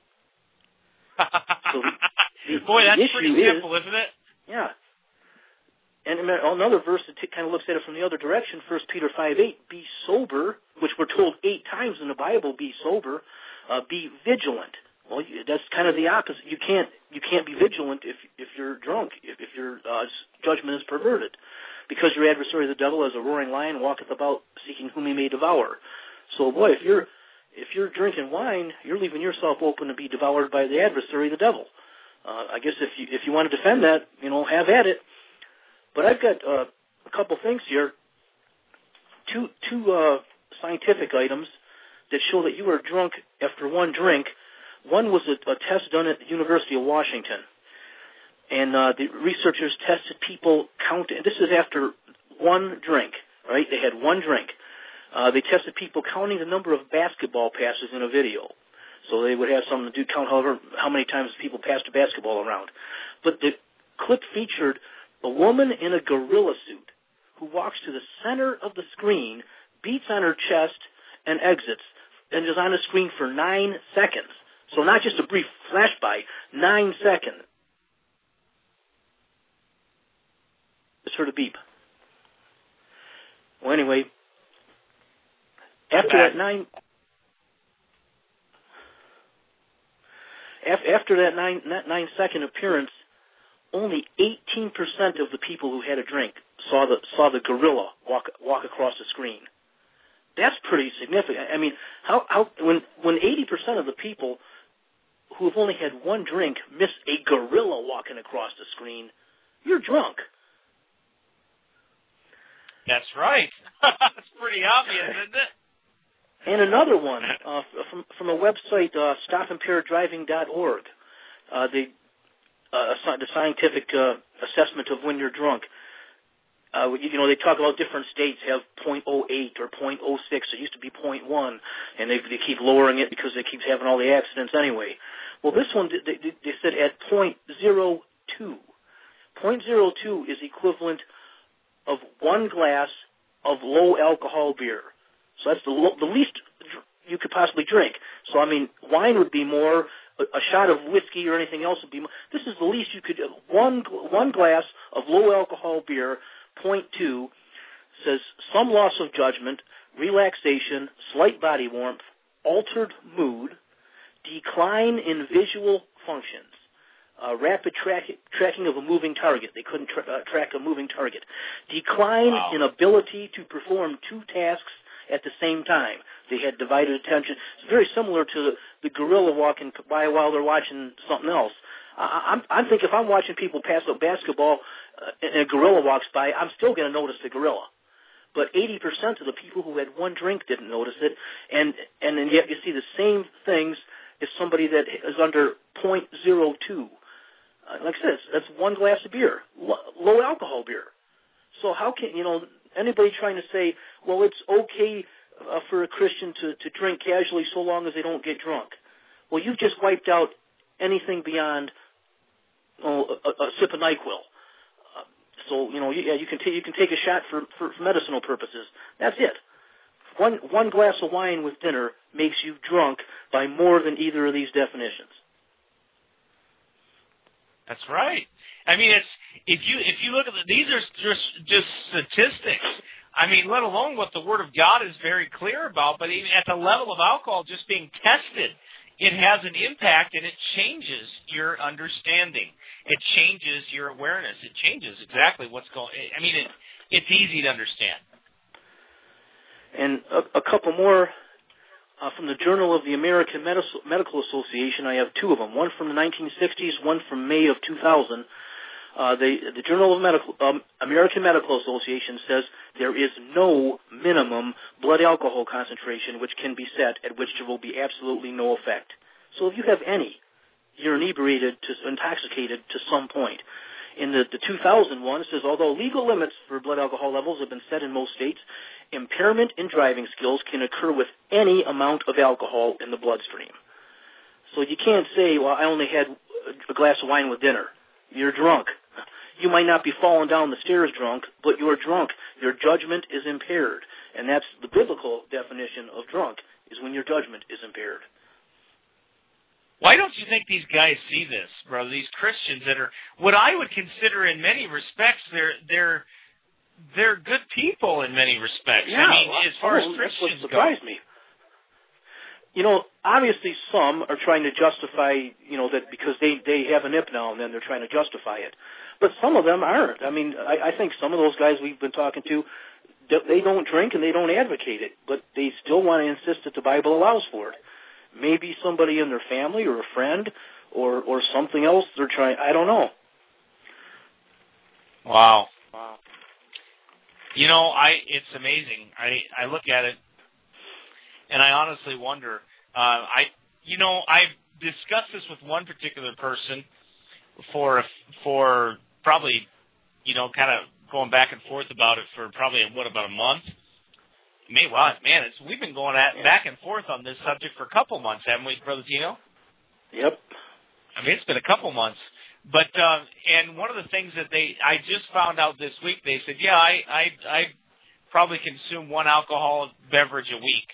So the, Boy, that's the pretty is, simple, isn't it? Yeah. And another verse that kind of looks at it from the other direction, First Peter five eight, "Be sober," which we're told eight times in the Bible, be sober, uh, "be vigilant." Well, that's kind of the opposite. You can't you can't be vigilant if if you're drunk, if, if your uh, judgment is perverted, because your adversary the devil, as a roaring lion, walketh about seeking whom he may devour. So, boy, if you're if you're drinking wine, you're leaving yourself open to be devoured by the adversary, the devil. Uh, I guess if you if you want to defend that, you know, have at it. But I've got uh, a couple things here, two two uh, scientific items that show that you are drunk after one drink. One was a, a test done at the University of Washington, and uh, the researchers tested people counting. This is after one drink, right? They had one drink. Uh, they tested people counting the number of basketball passes in a video. So they would have someone do count however how many times people passed a basketball around. But the clip featured a woman in a gorilla suit who walks to the center of the screen, beats on her chest, and exits, and is on the screen for nine seconds. So not just a brief flash by, nine seconds. Just heard a beep. Well, anyway, after that nine, after that nine that nine second appearance, only eighteen percent of the people who had a drink saw the saw the gorilla walk walk across the screen. That's pretty significant. I mean, how how when when eighty percent of the people who have only had one drink miss a gorilla walking across the screen, you're drunk. That's right. That's pretty obvious, isn't it? And another one uh, from from a website, uh, stop impaired driving dot org. Uh, the uh, the scientific uh, assessment of when you're drunk. Uh, you, you know, they talk about different states have point oh eight or point oh six. It used to be point one, and they they keep lowering it because they keep having all the accidents anyway. Well, this one, they, they said at point oh two. point oh two is equivalent of one glass of low alcohol beer. So that's the lo- the least you could possibly drink. So, I mean, wine would be more, a, a shot of whiskey or anything else would be more. This is the least you could, one one glass of low alcohol beer, point two, says some loss of judgment, relaxation, slight body warmth, altered mood, decline in visual functions, uh, rapid track, tracking of a moving target. They couldn't tra- uh, track a moving target. Decline Wow. in ability to perform two tasks at the same time. They had divided attention. It's very similar to the, the gorilla walking by while they're watching something else. I, I'm, I'm thinking if I'm watching people pass a basketball uh, and a gorilla walks by, I'm still going to notice the gorilla. But eighty percent of the people who had one drink didn't notice it, and and then yet you see the same things as somebody that is under point oh two. Uh, like I said, that's one glass of beer, low alcohol beer. So how can, you know, anybody trying to say, well, it's okay uh, for a Christian to, to drink casually so long as they don't get drunk? Well, you've just wiped out anything beyond oh, a, a sip of NyQuil. Uh, so, you know, you, yeah, you can, t- you can take a shot for, for, for medicinal purposes. That's it. One, one glass of wine with dinner makes you drunk by more than either of these definitions. That's right. I mean, it's if you if you look at the, these are just just statistics. I mean, let alone what the Word of God is very clear about. But even at the level of alcohol just being tested, it has an impact, and it changes your understanding. It changes your awareness. It changes exactly what's going. I mean, it it's easy to understand. And a, a couple more uh, from the Journal of the American Medical, Medical Association. I have two of them, one from the nineteen sixties, one from May of two thousand. Uh, the, the Journal of Medical, um, American Medical Association says there is no minimum blood alcohol concentration which can be set at which there will be absolutely no effect. So if you have any, you're inebriated to intoxicated to some point. In the, the two thousand one, it says, although legal limits for blood alcohol levels have been set in most states, impairment in driving skills can occur with any amount of alcohol in the bloodstream. So you can't say, well, I only had a glass of wine with dinner. You're drunk. You might not be falling down the stairs drunk, but you're drunk. Your judgment is impaired. And that's the biblical definition of drunk, is when your judgment is impaired. Why don't you think these guys see this, brother? These Christians that are what I would consider in many respects, they're they're they're good people in many respects. Yeah, I mean, well, as far oh, as Christians that's what surprised go. me. You know, obviously some are trying to justify, you know, that because they, they have a nip now and then they're trying to justify it. But some of them aren't. I mean, I, I think some of those guys we've been talking to, they don't drink and they don't advocate it, but they still want to insist that the Bible allows for it. Maybe somebody in their family or a friend or, or something else they're trying, I don't know. Wow. Wow. You know, I it's amazing. I, I look at it and I honestly wonder, uh, I, you know, I've discussed this with one particular person for, for probably, you know, kind of going back and forth about it for probably, what, about a month? Maybe, wow, man, it's, we've been going at, yeah. back and forth on this subject for a couple months, haven't we, Brother Tino? Yep. I mean, it's been a couple months. But, uh, and one of the things that they, I just found out this week, they said, yeah, I, I, I probably consume one alcoholic beverage a week,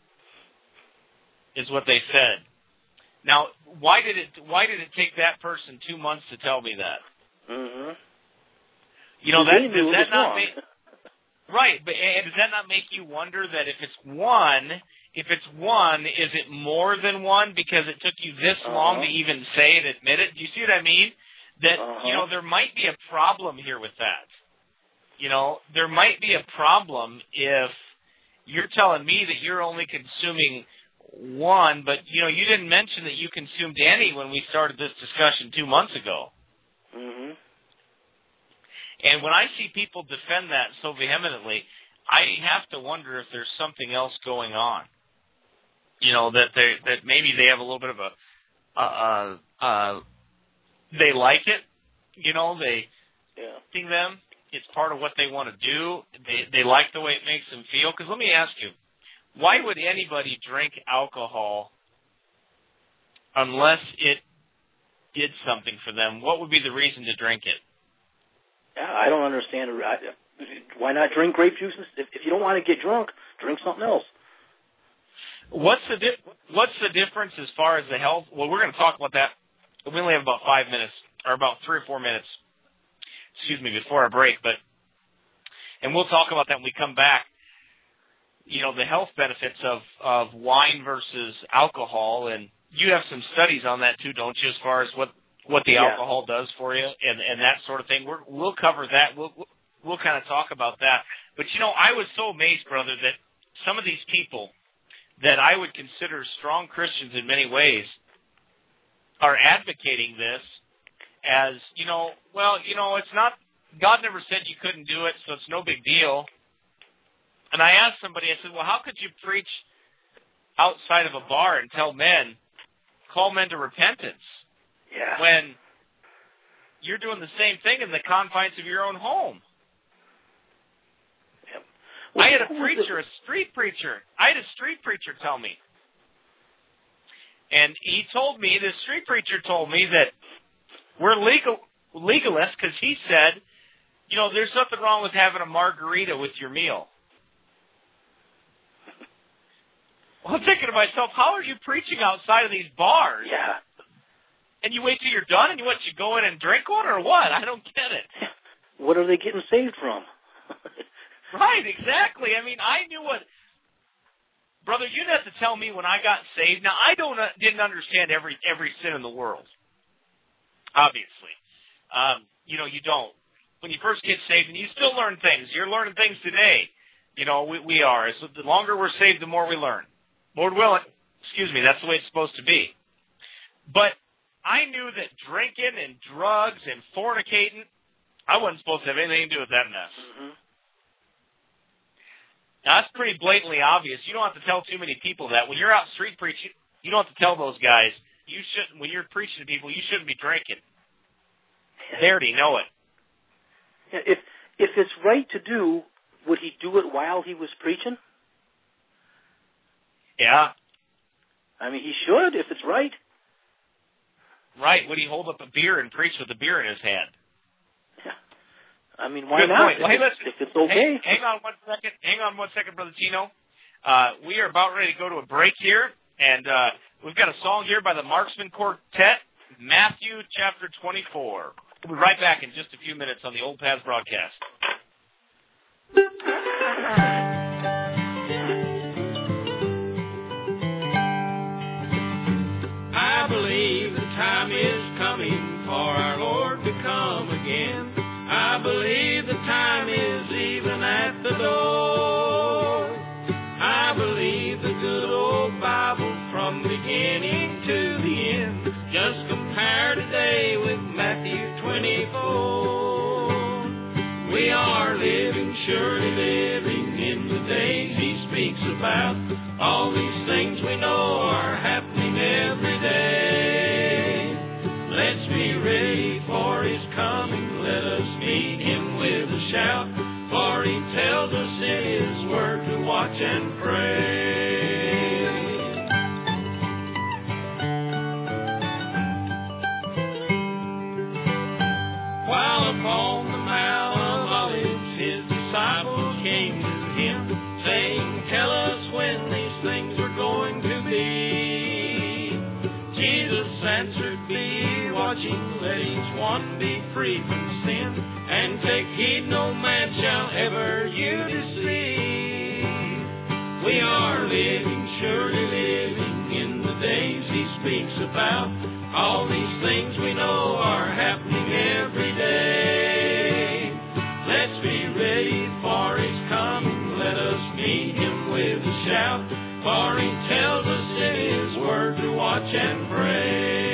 is what they said. Now, why did it, why did it take that person two months to tell me that? Mm-hmm. You know, that, does that not wrong. make, right, but and does that not make you wonder that if it's one, if it's one, is it more than one because it took you this uh-huh. long to even say and admit it? Do you see what I mean? That, uh-huh. you know, there might be a problem here with that. You know, there might be a problem if you're telling me that you're only consuming one, but, you know, you didn't mention that you consumed any when we started this discussion two months ago. Mm-hmm. And when I see people defend that so vehemently, I have to wonder if there's something else going on. You know, that they that maybe they have a little bit of a, uh, uh, they like it. You know, they yeah. think them. It's part of what they want to do. They they like the way it makes them feel. Because let me ask you, why would anybody drink alcohol unless it did something for them? What would be the reason to drink it? I don't understand. Why not drink grape juice? If, if you don't want to get drunk, drink something else. What's the di- What's the difference as far as the health? Well, we're going to talk about that. We only have about five minutes, or about three or four minutes, excuse me, before our break. But and we'll talk about that when we come back. You know, the health benefits of, of wine versus alcohol, and you have some studies on that too, don't you, as far as what, what the yeah. alcohol does for you and, and that sort of thing. We're, we'll cover that. We'll, we'll kind of talk about that. But, you know, I was so amazed, brother, that some of these people that I would consider strong Christians in many ways are advocating this as, you know, well, you know, it's not, God never said you couldn't do it, so it's no big deal. And I asked somebody, I said, well, how could you preach outside of a bar and tell men, call men to repentance, yeah. when you're doing the same thing in the confines of your own home? Yep. Well, I had a preacher, a street preacher. I had a street preacher tell me. And he told me, this street preacher told me that we're legal legalists because he said, you know, there's nothing wrong with having a margarita with your meal. Well, I'm thinking to myself, how are you preaching outside of these bars? Yeah. And you wait till you're done and you what, you go in and drink one or what? I don't get it. What are they getting saved from? Right, exactly. I mean, I knew what... Brother, you didn't have to tell me when I got saved. Now, I don't uh, didn't understand every every sin in the world, obviously. Um, you know, you don't. When you first get saved, and you still learn things. You're learning things today. You know, we, we are. So the longer we're saved, the more we learn. Lord willing, excuse me, that's the way it's supposed to be. But I knew that drinking and drugs and fornicating, I wasn't supposed to have anything to do with that mess. Mm-hmm. Now, that's pretty blatantly obvious. You don't have to tell too many people that. When you're out street preaching, you don't have to tell those guys, you shouldn't, when you're preaching to people, you shouldn't be drinking. They already know it. Yeah, if if it's right to do, would he do it while he was preaching? Yeah. I mean, he should if it's right. Right. Would he hold up a beer and preach with a beer in his hand? Yeah. I mean, why Good not? point. If, Well, hey, it's, listen, if it's okay. Hang, hang on one second. Hang on one second, Brother Tino. Uh, we are about ready to go to a break here, and uh, we've got a song here by the Marksman Quartet, Matthew chapter twenty-four. We'll be right back in just a few minutes on the Old Paths broadcast. I believe the time is coming for our Lord to come again. I believe the time is even at the door. I believe the good old Bible from beginning to the end. Just compare today with Matthew twenty-four. We are living, surely living in the days he speaks about. All these things we know are happening every day. Let's be ready for his coming. Let us meet him with a shout. For he tells us in his word to watch and pray. While upon the Mount of Olives his disciples came to him, saying, tell us when these things are going to be. Jesus answered, be ye watching, let each one be free from sin, and take heed no man shall ever you deceive. We are living, surely living in the days he speaks about. All these things we know are happening every day. Let's be ready for his coming. Let us meet him with a shout. For he tells us in his word to watch and pray.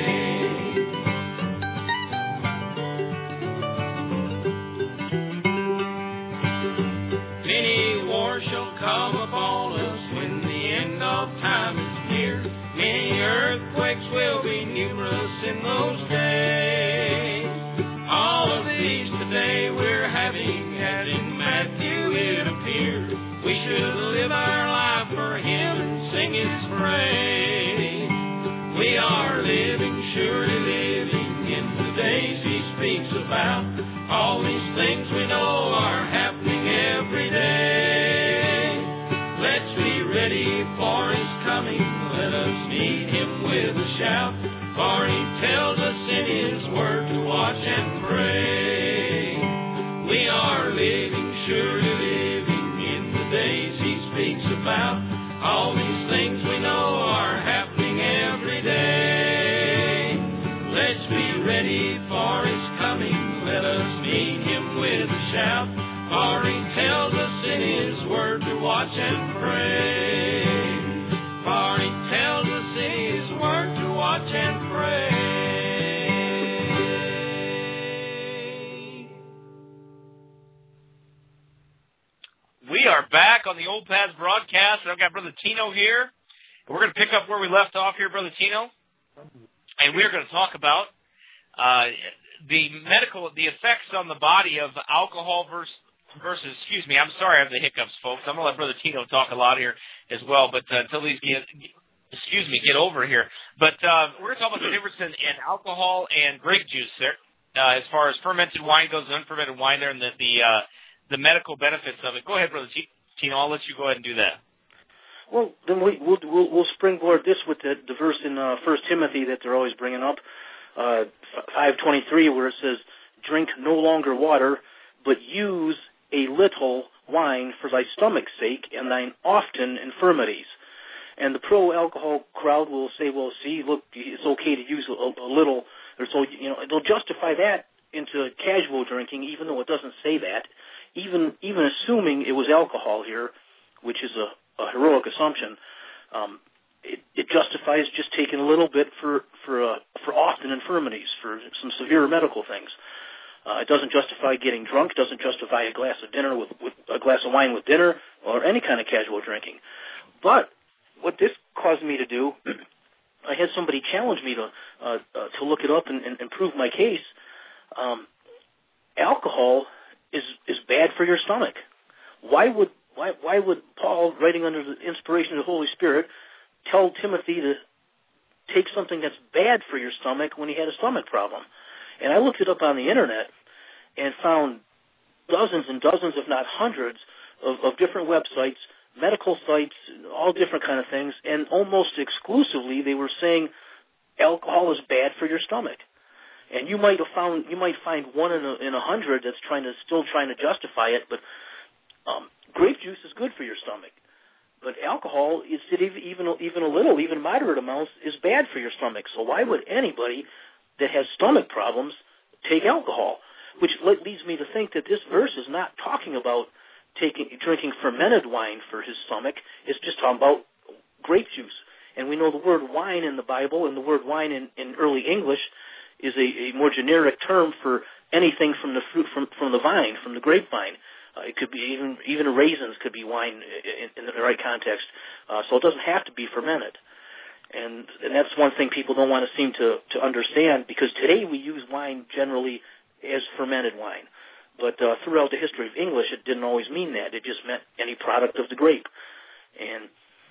Many wars shall come upon us when the end of time is near. Many earthquakes will be numerous in those days. All of these today we're having, as in Matthew it appeared. We should live our life for him and sing his praise. We are living, surely living in the days he speaks about. All these things we know are happening every day. Let's be ready for his coming. Let us meet him with a shout. For he tells us in his word to watch and pray. We are living, surely living in the days he speaks about. All these things we know are happening every day. Let's be ready for his coming. Let us meet him with a shout. For he tells us in his word to watch and pray. For he tells us in his word to watch and pray. We are back on the Old Paths broadcast, and I've got Brother Tino here. And we're going to pick up where we left off here, Brother Tino. And we're going to talk about uh, the medical, the effects on the body of alcohol versus, versus, excuse me, I'm sorry I have the hiccups, folks. I'm going to let Brother Tino talk a lot here as well, but uh, until these get, excuse me, get over here. But uh, we're going to talk about the difference in, in alcohol and grape juice there, uh, as far as fermented wine goes, and unfermented wine there, and the, the uh, the medical benefits of it. Go ahead, Brother Tino. I'll let you go ahead and do that. Well, then we, we'll, we'll, we'll springboard this with the, the verse in uh, First Timothy that they're always bringing up, uh, five twenty-three, where it says, drink no longer water, but use a little wine for thy stomach's sake and thine often infirmities. And the pro-alcohol crowd will say, well, see, look, it's okay to use a, a little, or so, you know, they'll justify that into casual drinking, even though it doesn't say that. even even assuming it was alcohol here, which is a, a heroic assumption, um, it, it justifies just taking a little bit for for uh, for often infirmities, for some severe medical things. Uh, it doesn't justify getting drunk. Doesn't justify a glass of dinner with, with a glass of wine with dinner, or any kind of casual drinking. But what this caused me to do, I had somebody challenge me to uh, uh, to look it up and, and, and prove my case. Um, alcohol is is bad for your stomach. Why would why why would Paul, writing under the inspiration of the Holy Spirit, tell Timothy to take something that's bad for your stomach when he had a stomach problem? And I looked it up on the internet and found dozens and dozens, if not hundreds, of, of different websites, medical sites, all different kind of things, and almost exclusively they were saying alcohol is bad for your stomach. And you might have found, you might find one in a, in a hundred that's trying to still trying to justify it, but um, grape juice is good for your stomach. But alcohol, is even even a little, even moderate amounts, is bad for your stomach. So why would anybody that has stomach problems take alcohol? Which leads me to think that this verse is not talking about taking drinking fermented wine for his stomach. It's just talking about grape juice. And we know the word wine in the Bible and the word wine in, in early English is a, a more generic term for anything from the fruit from, from the vine, from the grapevine. Uh, it could be even even raisins could be wine in, in the right context. Uh, so it doesn't have to be fermented. And, and that's one thing people don't want to seem to, to understand, because today we use wine generally as fermented wine. But uh, throughout the history of English, it didn't always mean that. It just meant any product of the grape. And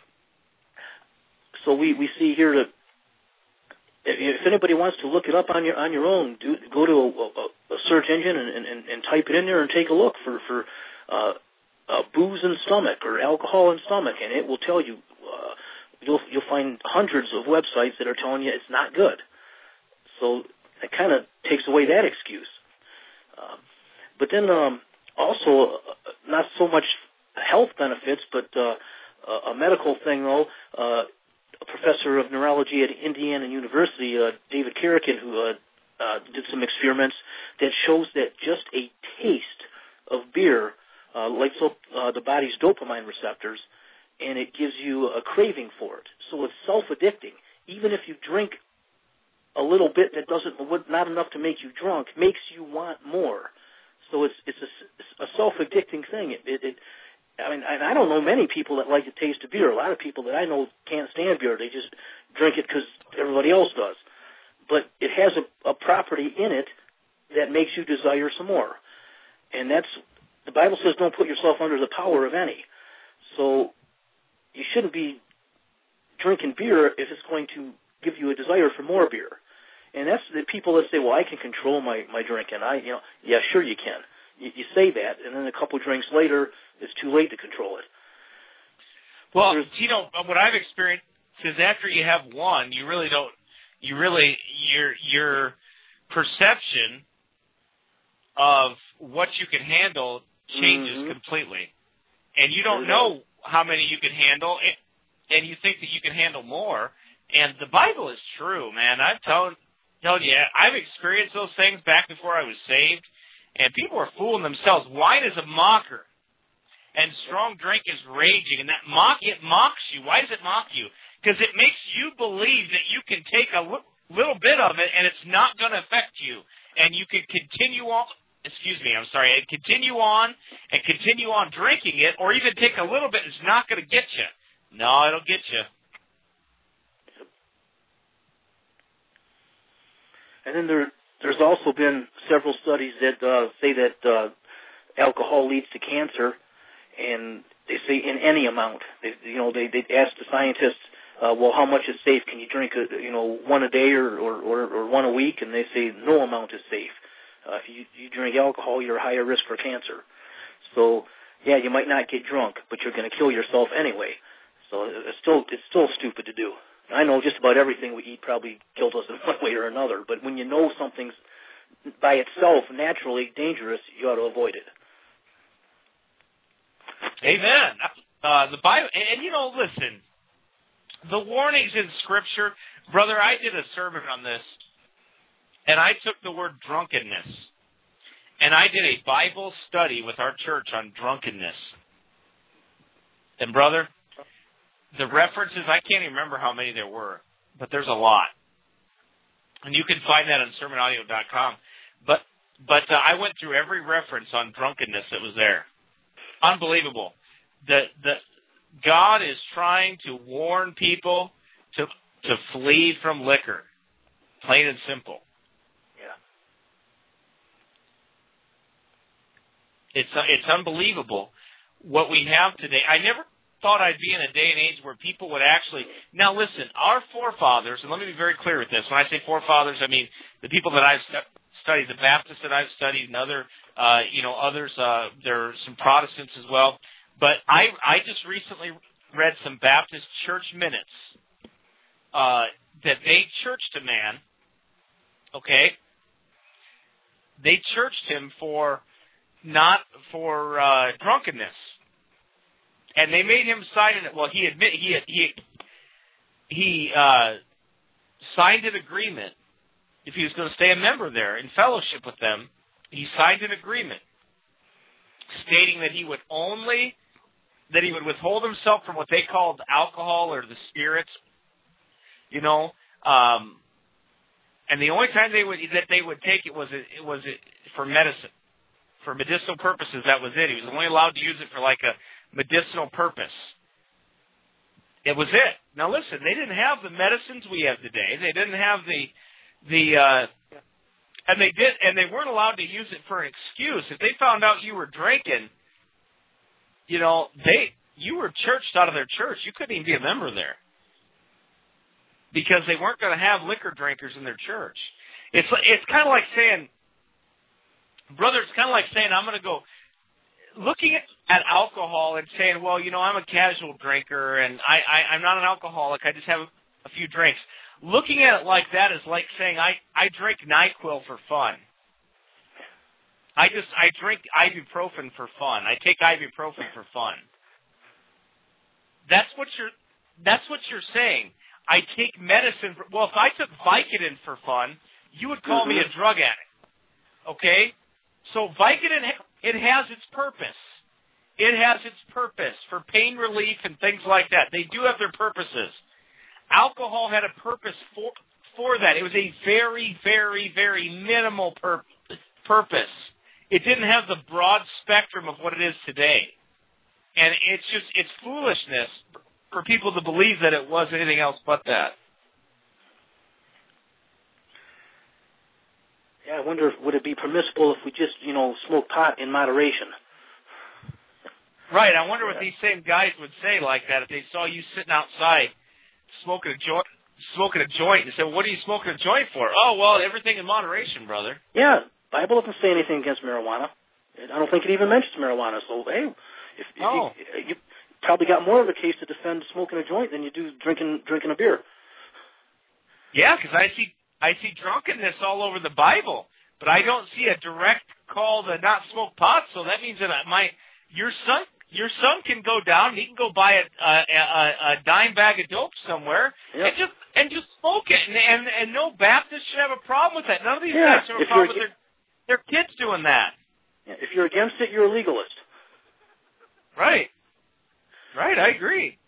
so we, we see here that if anybody wants to look it up on your on your own, do, go to a, a, a search engine and, and, and type it in there and take a look for, for uh, uh, booze and stomach or alcohol and stomach, and it will tell you, uh, you'll, you'll find hundreds of websites that are telling you it's not good. So it kind of takes away that excuse. Uh, but then um, also, uh, not so much health benefits, but uh, a medical thing, though. Uh, a professor of neurology at Indiana University, uh, David Carrican, who uh, uh, did some experiments that shows that just a taste of beer uh, lights up uh, the body's dopamine receptors, and it gives you a craving for it. So it's self-addicting. Even if you drink a little bit that doesn't, not enough to make you drunk, makes you want more. So it's it's a, a self-addicting thing. It, it, it I mean, I don't know many people that like the taste of beer. A lot of people that I know can't stand beer. They just drink it because everybody else does. But it has a, a property in it that makes you desire some more. And that's, the Bible says don't put yourself under the power of any. So you shouldn't be drinking beer if it's going to give you a desire for more beer. And that's the people that say, well, I can control my, my drinking. I, you know, yeah, sure you can. You, you say that, and then a couple drinks later, it's too late to control it. Well, There's, you know, what I've experienced is after you have one, you really don't, you really, your your perception of what you can handle changes mm-hmm. completely. And you don't know how many you can handle, and you think that you can handle more. And the Bible is true, man. I'm telling, telling you, I've experienced those things back before I was saved, and people are fooling themselves. Wine is a mocker. And strong drink is raging, and that mock it mocks you. Why does it mock you? Because it makes you believe that you can take a l- little bit of it, and it's not going to affect you, and you can continue on. Excuse me, I'm sorry. And continue on and continue on drinking it, or even take a little bit. It's not going to get you. No, it'll get you. And then there, there's also been several studies that uh, say that uh, alcohol leads to cancer. And they say in any amount. They, you know, they they ask the scientists, uh, well, how much is safe? Can you drink, a, you know, one a day or, or, or, or one a week? And they say no amount is safe. Uh, if you, you drink alcohol, you're a higher risk for cancer. So, yeah, you might not get drunk, but you're going to kill yourself anyway. So it's still it's still stupid to do. I know just about everything we eat probably kills us in one way or another. But when you know something's by itself naturally dangerous, you ought to avoid it. Amen. Uh, the Bible, and, and you know, listen, the warnings in Scripture, brother, I did a sermon on this, and I took the word drunkenness, and I did a Bible study with our church on drunkenness. And, brother, the references, I can't even remember how many there were, but there's a lot. And you can find that on sermon audio dot com. But but uh, I went through every reference on drunkenness that was there. Unbelievable. The the God is trying to warn people to to flee from liquor, plain and simple. Yeah. It's it's unbelievable what we have today. I never thought I'd be in a day and age where people would actually. Now, listen, our forefathers, and let me be very clear with this. When I say forefathers, I mean the people that I've stu- studied, the Baptists that I've studied, and other, uh, you know, others. Uh, there are some Protestants as well. But I, I just recently read some Baptist church minutes uh, that they churched a man. Okay, they churched him for not for uh, drunkenness. And they made him sign it. Well, he admit he he he uh, signed an agreement. If he was going to stay a member there in fellowship with them, he signed an agreement stating that he would only that he would withhold himself from what they called alcohol or the spirits, you know. Um, and the only time they would that they would take it was it, it was it for medicine, for medicinal purposes. That was it. He was only allowed to use it for like a medicinal purpose. It was it. Now listen, they didn't have the medicines we have today. They didn't have the the uh and they did and they weren't allowed to use it for an excuse. If they found out you were drinking, you know, they you were churched out of their church. You couldn't even be a member there. Because they weren't going to have liquor drinkers in their church. It's it's kind of like saying, brother, it's kind of like saying I'm going to go looking at, at alcohol and saying, well, you know, I'm a casual drinker and I, I, I'm not an alcoholic. I just have a, a few drinks. Looking at it like that is like saying I, I drink NyQuil for fun. I just I drink ibuprofen for fun. I take ibuprofen for fun. That's what you're. That's what you're saying. I take medicine. For, well, if I took Vicodin for fun, you would call mm-hmm. me a drug addict. Okay, so Vicodin. It has its purpose. It has its purpose for pain relief and things like that. They do have their purposes. Alcohol had a purpose for for that. It was a very, very, very minimal pur- purpose. It didn't have the broad spectrum of what it is today. And it's just, it's foolishness for people to believe that it was anything else but that. Yeah, I wonder if would it be permissible if we just, you know, smoke pot in moderation. Right. I wonder what these same guys would say like that if they saw you sitting outside smoking a joint, smoking a joint, and said, "What are you smoking a joint for?" Oh, well, everything in moderation, brother. Yeah, Bible doesn't say anything against marijuana. I don't think it even mentions marijuana. So, hey, if, if oh. you, you probably got more of a case to defend smoking a joint than you do drinking drinking a beer. Yeah, because I see. I see drunkenness all over the Bible, but I don't see a direct call to not smoke pot. So that means that my your son your son can go down. He can go buy a a, a, a dime bag of dope somewhere yep. and just and just smoke it. And, and and no Baptist should have a problem with that. None of these yeah, guys have a problem with their their kids doing that. Yeah, if you're against it, you're a legalist. Right. Right. I agree.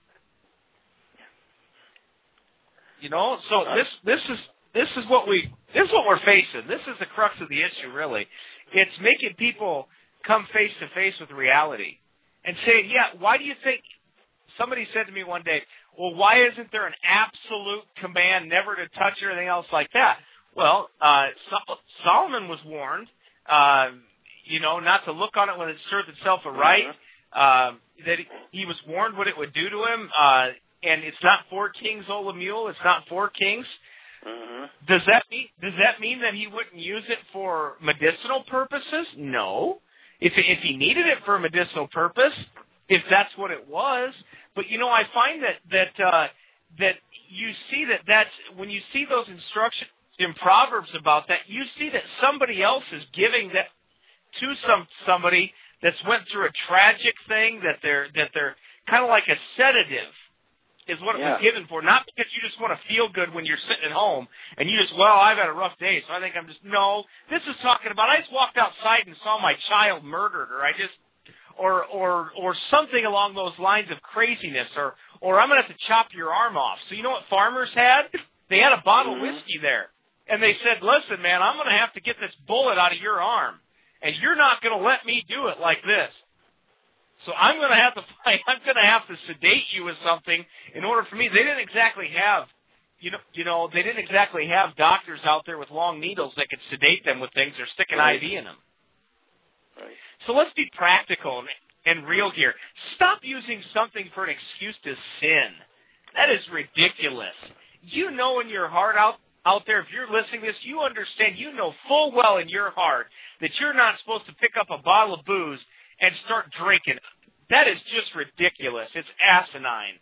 You know. So uh, this this is. This is what we. This is what we're facing. This is the crux of the issue, really. It's making people come face to face with reality and saying, "Yeah, why do you think?" Somebody said to me one day, "Well, why isn't there an absolute command never to touch or anything else like that?" Well, uh, so- Solomon was warned, uh, you know, not to look on it when it served itself aright. Uh, that he, he was warned what it would do to him, uh, and it's not for kings, O Lemuel. It's not for kings. Mm-hmm. Does that mean does that mean that he wouldn't use it for medicinal purposes? No. If if he needed it for a medicinal purpose, if that's what it was, but you know, I find that that uh, that you see that that's when you see those instructions in Proverbs about that, you see that somebody else is giving that to some somebody that's went through a tragic thing, that they're that they're kind of like a sedative. Is what yeah. it was given for, not because you just want to feel good when you're sitting at home and you just, well, I've had a rough day, so I think I'm just, no. This is talking about I just walked outside and saw my child murdered, or I just, or or or something along those lines of craziness, or or I'm going to have to chop your arm off. So you know what farmers had? They had a bottle mm-hmm. of whiskey there. And they said, listen, man, I'm going to have to get this bullet out of your arm, and you're not going to let me do it like this. So I'm going to have to fight. I'm going to have to sedate you with something in order for me. They didn't exactly have, you know, you know, they didn't exactly have doctors out there with long needles that could sedate them with things or stick an right. I V in them. Right. So let's be practical and, and real here. Stop using something for an excuse to sin. That is ridiculous. You know in your heart out out there, if you're listening to this, you understand. You know full well in your heart that you're not supposed to pick up a bottle of booze and start drinking. That is just ridiculous. It's asinine.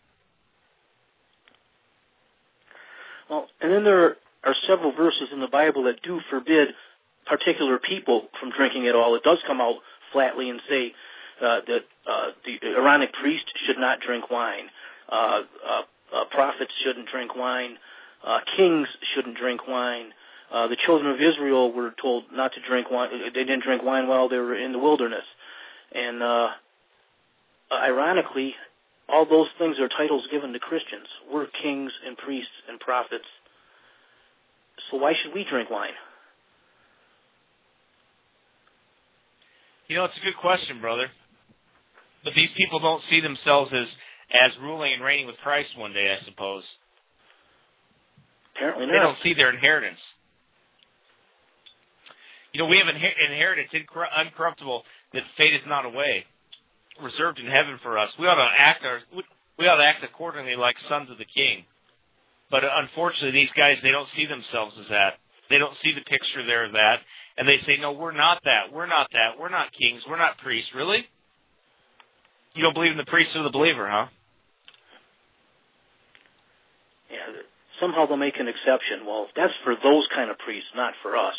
Well, and then there are several verses in the Bible that do forbid particular people from drinking at all. It does come out flatly and say uh, that uh, the Aaronic priest should not drink wine. Uh, uh, uh, prophets shouldn't drink wine. Uh, kings shouldn't drink wine. Uh, the children of Israel were told not to drink wine. They didn't drink wine while they were in the wilderness. And uh, ironically, all those things are titles given to Christians. We're kings and priests and prophets. So why should we drink wine? You know, it's a good question, brother. But these people don't see themselves as, as ruling and reigning with Christ one day, I suppose. Apparently not. They don't see their inheritance. You know, we have an inheritance uncorruptible that fadeth not away, reserved in heaven for us. We ought to act our, we ought to act accordingly like sons of the King. But unfortunately, these guys, they don't see themselves as that. They don't see the picture there of that. And they say, no, we're not that. We're not that. We're not kings. We're not priests. Really? You don't believe in the priesthood of the believer, huh? Yeah, somehow they'll make an exception. Well, that's for those kind of priests, not for us.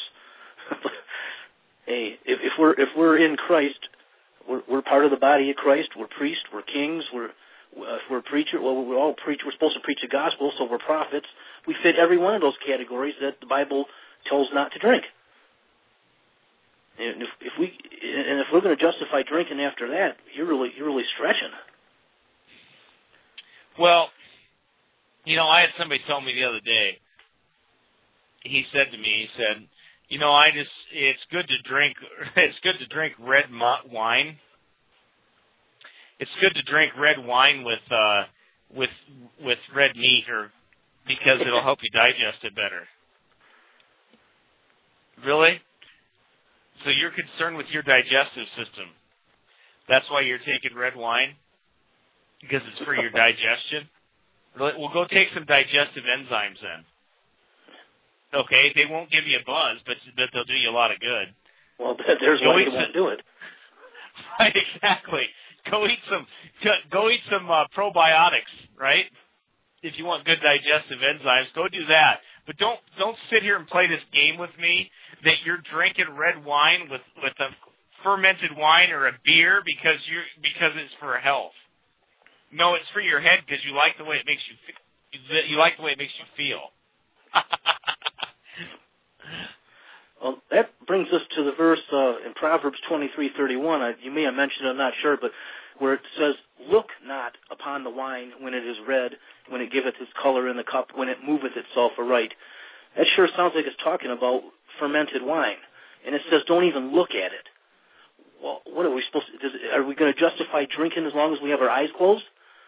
Hey, if, if we're if we're in Christ, we're, we're part of the body of Christ. We're priests. We're kings. We're uh, if we're a preacher. Well, we all preach. We're supposed to preach the gospel, so we're prophets. We fit every one of those categories that the Bible tells not to drink. And if, if we and if we're going to justify drinking after that, you're really you're really stretching. Well, you know, I had somebody tell me the other day. He said to me, he said, you know, I just, it's good to drink, it's good to drink red wine. It's good to drink red wine with, uh, with, with red meat, or, because it'll help you digest it better. Really? So you're concerned with your digestive system. That's why you're taking red wine? Because it's for your digestion? Really? Well, go take some digestive enzymes then. Okay, they won't give you a buzz, but but they'll do you a lot of good. Well, there's why they won't do it. Right, exactly. Go eat some go eat some uh, probiotics, right? If you want good digestive enzymes, go do that. But don't don't sit here and play this game with me that you're drinking red wine with with a fermented wine or a beer because you because it's for health. No, it's for your head because you like the way it makes you you like the way it makes you feel. Well, that brings us to the verse uh, in Proverbs twenty-three thirty-one. I, you may have mentioned it, I'm not sure, but where it says, "Look not upon the wine when it is red, when it giveth its color in the cup, when it moveth itself aright." That sure sounds like it's talking about fermented wine. And it says, don't even look at it. Well, what are we supposed to, does, are we going to justify drinking as long as we have our eyes closed?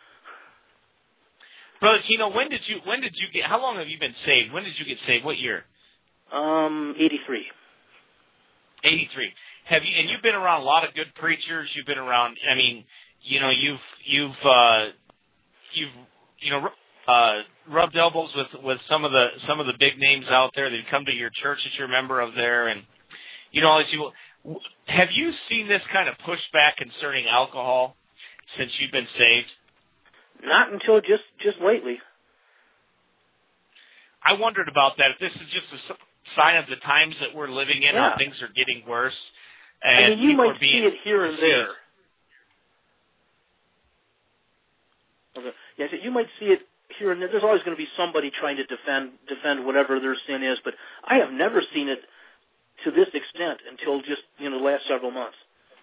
Brother Tino, when did you when did you get? How long have you been saved? When did you get saved? What year? Um, eighty-three. Eighty-three. Have you? And you've been around a lot of good preachers. You've been around. I mean, you know, you've you've uh, you've you know uh, rubbed elbows with, with some of the some of the big names out there that come to your church that you're a member of there, and you know all these people. Have you seen this kind of pushback concerning alcohol since you've been saved? Not until just, just lately. I wondered about that. If this is just a sign of the times that we're living in, yeah. how things are getting worse. And And I mean, you people might are being see it here and there. Okay. Yeah, so you might see it here and there. There's always going to be somebody trying to defend defend whatever their sin is, but I have never seen it to this extent until just you know the last several months.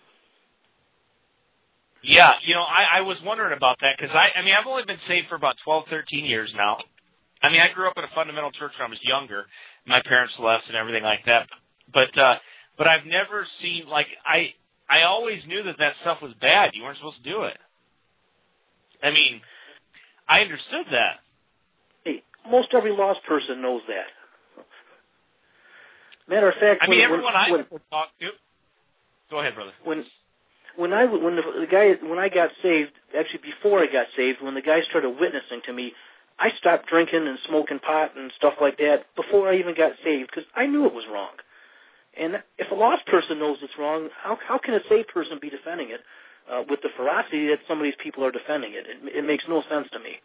Yeah, you know, I, I was wondering about that because I, I mean, I've only been saved for about twelve, thirteen years now. I mean, I grew up in a fundamental church when I was younger. My parents left and everything like that. But, uh, but I've never seen, like, I, I always knew that that stuff was bad. You weren't supposed to do it. I mean, I understood that. Hey, most every lost person knows that. Matter of fact, I when, mean, everyone when, I when, ever talked to. Go ahead, brother. When, when I when the, the guy when I got saved, actually before I got saved, when the guy started witnessing to me, I stopped drinking and smoking pot and stuff like that before I even got saved because I knew it was wrong. And if a lost person knows it's wrong, how how can a saved person be defending it uh, with the ferocity that some of these people are defending it? It, it makes no sense to me.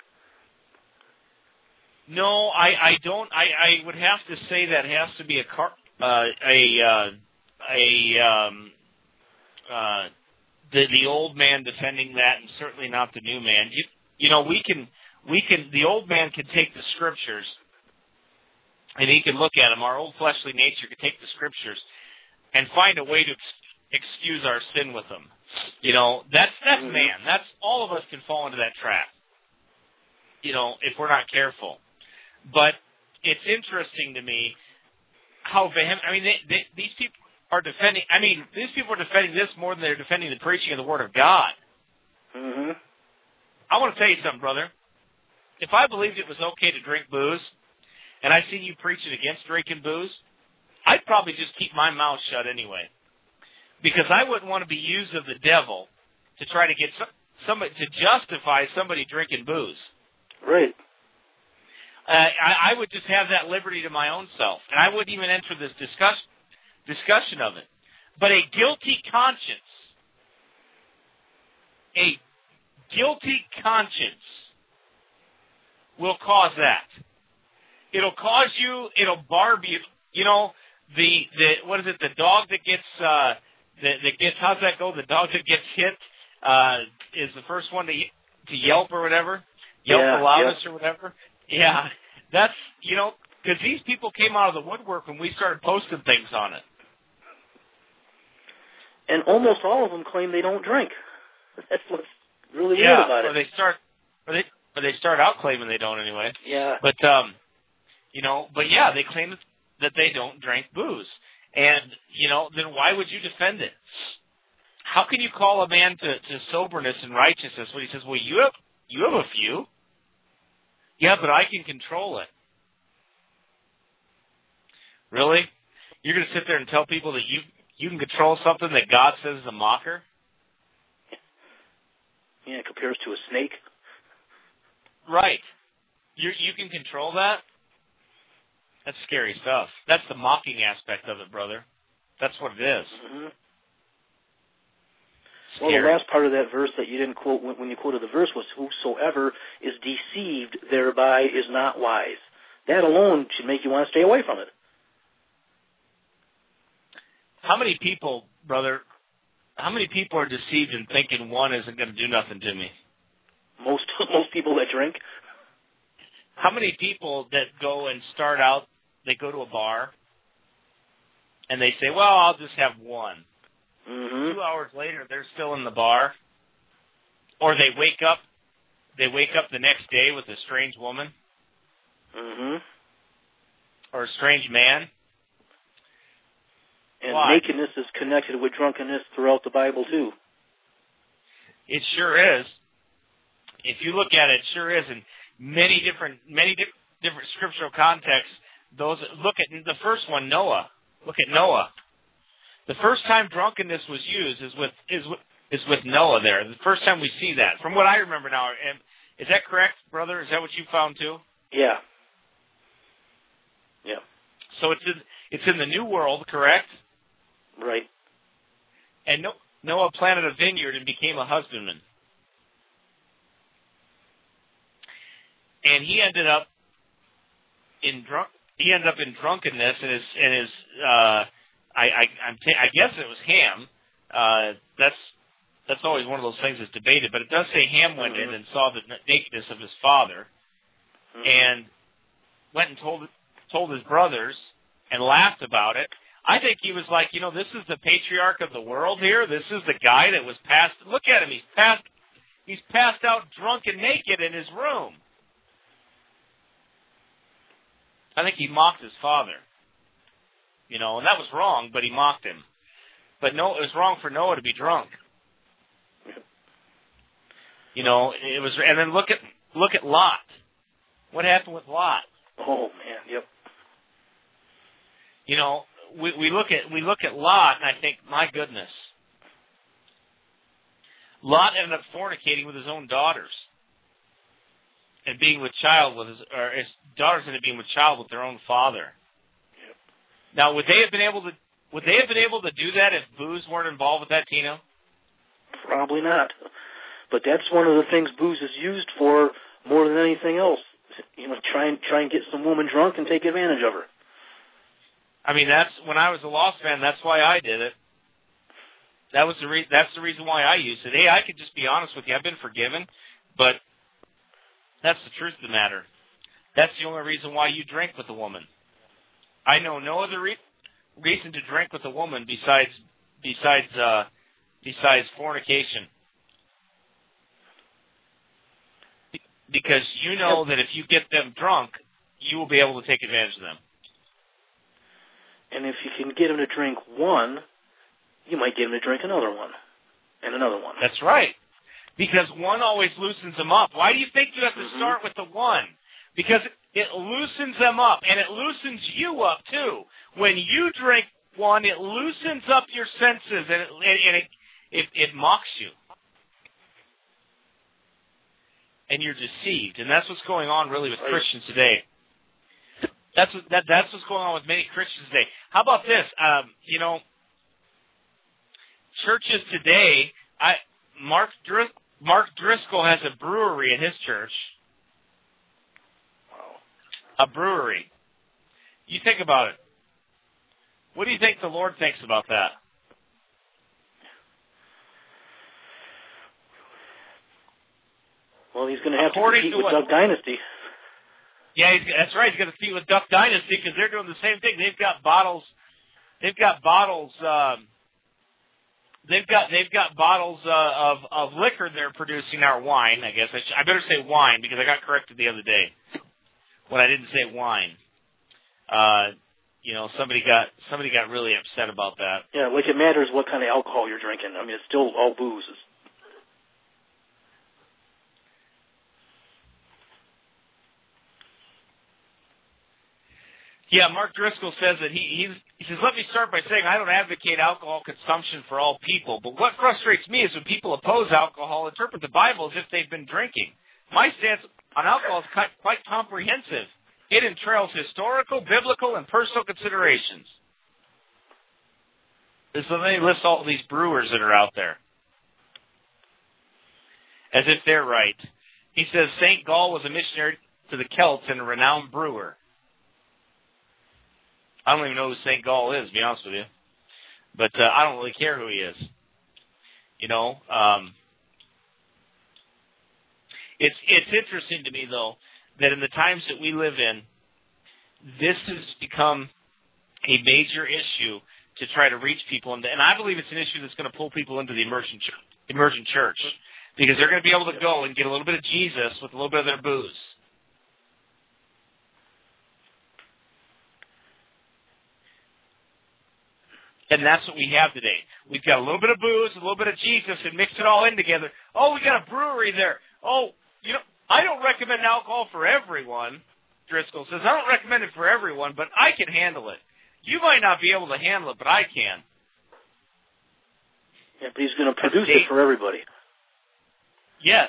No, I, I don't. I, I would have to say that has to be a car, uh, a uh, a um, uh, the the old man defending that, and certainly not the new man. You you know we can we can the old man can take the scriptures, and he can look at them. Our old fleshly nature can take the scriptures and find a way to ex- excuse our sin with them. You know that's that's mm-hmm. man. That's all of us can fall into that trap. You know if we're not careful. But it's interesting to me how vehement. I mean, they, they, these people are defending. I mean, these people are defending this more than they're defending the preaching of the Word of God. Mm-hmm. I want to tell you something, brother. If I believed it was okay to drink booze, and I seen you preaching against drinking booze, I'd probably just keep my mouth shut anyway, because I wouldn't want to be used of the devil to try to get some, somebody to justify somebody drinking booze. Right. Uh, I, I would just have that liberty to my own self, and I wouldn't even enter this discuss, discussion of it. But a guilty conscience, a guilty conscience will cause that. It'll cause you, it'll barb you, you know, the, the what is it, the dog that gets, uh, that, that gets, how's that go? The dog that gets hit uh, is the first one to to yelp or whatever, yelp yeah, the loudest yeah. or whatever. Yeah, that's, you know, because these people came out of the woodwork when we started posting things on it. And almost all of them claim they don't drink. That's what's really yeah, weird about or it. they start, or they, or they start out claiming they don't anyway. Yeah. But, um, you know, but yeah, they claim that they don't drink booze. And, you know, then why would you defend it? How can you call a man to, to soberness and righteousness when he says, well, you have, you have a few? Yeah, but I can control it. Really? You're going to sit there and tell people that you you can control something that God says is a mocker? Yeah, it compares to a snake. Right. You you can control that? That's scary stuff. That's the mocking aspect of it, brother. That's what it is. Mm-hmm. Well, the last part of that verse that you didn't quote when you quoted the verse was, whosoever is deceived thereby is not wise. That alone should make you want to stay away from it. How many people, brother, how many people are deceived in thinking one isn't going to do nothing to me? Most most people that drink. How many people that go and start out, they go to a bar, and they say, well, I'll just have one. Mm-hmm. Two hours later, they're still in the bar. Or they wake up, they wake up the next day with a strange woman. Mm-hmm. Or a strange man. And Why? nakedness is connected with drunkenness throughout the Bible, too. It sure is. If you look at it, it sure is. In many different, many di- different scriptural contexts, those, look at the first one, Noah. Look at Noah. The first time drunkenness was used is with is with, is with Noah there. The first time we see that. From what I remember now, is that correct, brother? Is that what you found too? Yeah. Yeah. So it's in, it's in the New World, correct? Right. And Noah planted a vineyard and became a husbandman. And he ended up in drunk. He ended up in drunkenness, and his and his. Uh, I I I'm t- I guess it was Ham. Uh, that's that's always one of those things that's debated, but it does say Ham went mm-hmm. in and saw the nakedness of his father, mm-hmm. and went and told told his brothers and laughed about it. I think he was like, you know, this is the patriarch of the world here. This is the guy that was passed. Look at him. He's passed. He's passed out drunk and naked in his room. I think he mocked his father. You know, and that was wrong, but he mocked him. But no, it was wrong for Noah to be drunk. You know, it was, and then look at look at Lot. What happened with Lot? Oh man, yep. You know, we we look at we look at Lot, and I think, my goodness, Lot ended up fornicating with his own daughters, and being with child with his, or his daughters ended up being with child with their own father. Yep. Now, would they have been able to? Would they have been able to do that if booze weren't involved with that, Tino? Probably not. But that's one of the things booze is used for more than anything else. You know, try and try and get some woman drunk and take advantage of her. I mean, that's when I was a Lost fan. That's why I did it. That was the re- That's the reason why I used it. Hey, I could just be honest with you. I've been forgiven, but that's the truth of the matter. That's the only reason why you drink with a woman. I know no other re- reason to drink with a woman besides besides uh, besides fornication. Be- because you know that if you get them drunk, you will be able to take advantage of them. And if you can get them to drink one, you might get them to drink another one, and another one. That's right. Because one always loosens them up. Why do you think you have to start with the one? Because it loosens them up, and it loosens you up, too. When you drink one, it loosens up your senses, and it, and it, it, it mocks you. And you're deceived. And that's what's going on, really, with right. Christians today. That's what, that, that's what's going on with many Christians today. How about this? Um, you know, churches today, I Mark Dris, Mark Driscoll has a brewery in his church. Wow. A brewery. You think about it. What do you think the Lord thinks about that? Well, he's going to have According to compete to with what, Duck Dynasty. Yeah, he's, that's right. He's going to compete with Duck Dynasty because they're doing the same thing. They've got bottles. They've got bottles. Um, they've got they've got bottles uh, of of liquor they're producing now, wine. I guess I, sh- I better say wine because I got corrected the other day when I didn't say wine. Uh, you know, somebody got somebody got really upset about that. Yeah, like it matters what kind of alcohol you're drinking. I mean, it's still all booze. Yeah, Mark Driscoll says that he he's, he says, let me start by saying I don't advocate alcohol consumption for all people, but what frustrates me is when people oppose alcohol, interpret the Bible as if they've been drinking. My stance on alcohol is quite, quite comprehensive. It entails historical, biblical, and personal considerations. So they list all these brewers that are out there, as if they're right. He says Saint Gall was a missionary to the Celts and a renowned brewer. I don't even know who Saint Gall is, to be honest with you. But uh, I don't really care who he is. You know, um, it's it's interesting to me, though, that in the times that we live in, this has become a major issue to try to reach people. And, and I believe it's an issue that's going to pull people into the immersion church, immersion church because they're going to be able to go and get a little bit of Jesus with a little bit of their booze. And that's what we have today. We've got a little bit of booze, a little bit of Jesus, and mix it all in together. Oh, we got a brewery there. Oh, you know, I don't recommend alcohol for everyone, Driscoll says. I don't recommend it for everyone, but I can handle it. You might not be able to handle it, but I can. Yeah, but he's going to produce it for everybody. Yes.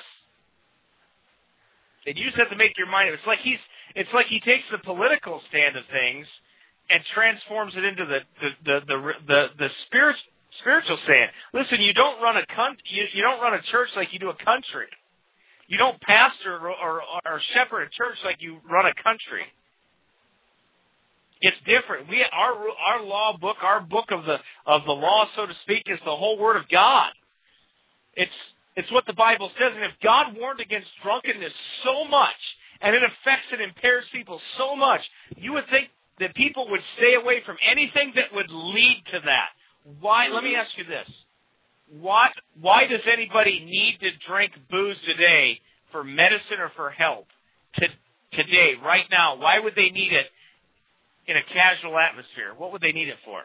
And you just have to make your mind up. It's like he's. It's like he takes the political stand of things and transforms it into the the the the, the, the spirit, spiritual stand. Listen, you don't run a con- you, you don't run a church like you do a country. You don't pastor or, or, or shepherd a church like you run a country. It's different. We our our law book, our book of the of the law, so to speak, is the whole Word of God. It's it's what the Bible says. And if God warned against drunkenness so much, and it affects and impairs people so much. You would think that people would stay away from anything that would lead to that. Why? Let me ask you this. Why, why does anybody need to drink booze today for medicine or for help? To, today, right now, why would they need it in a casual atmosphere? What would they need it for?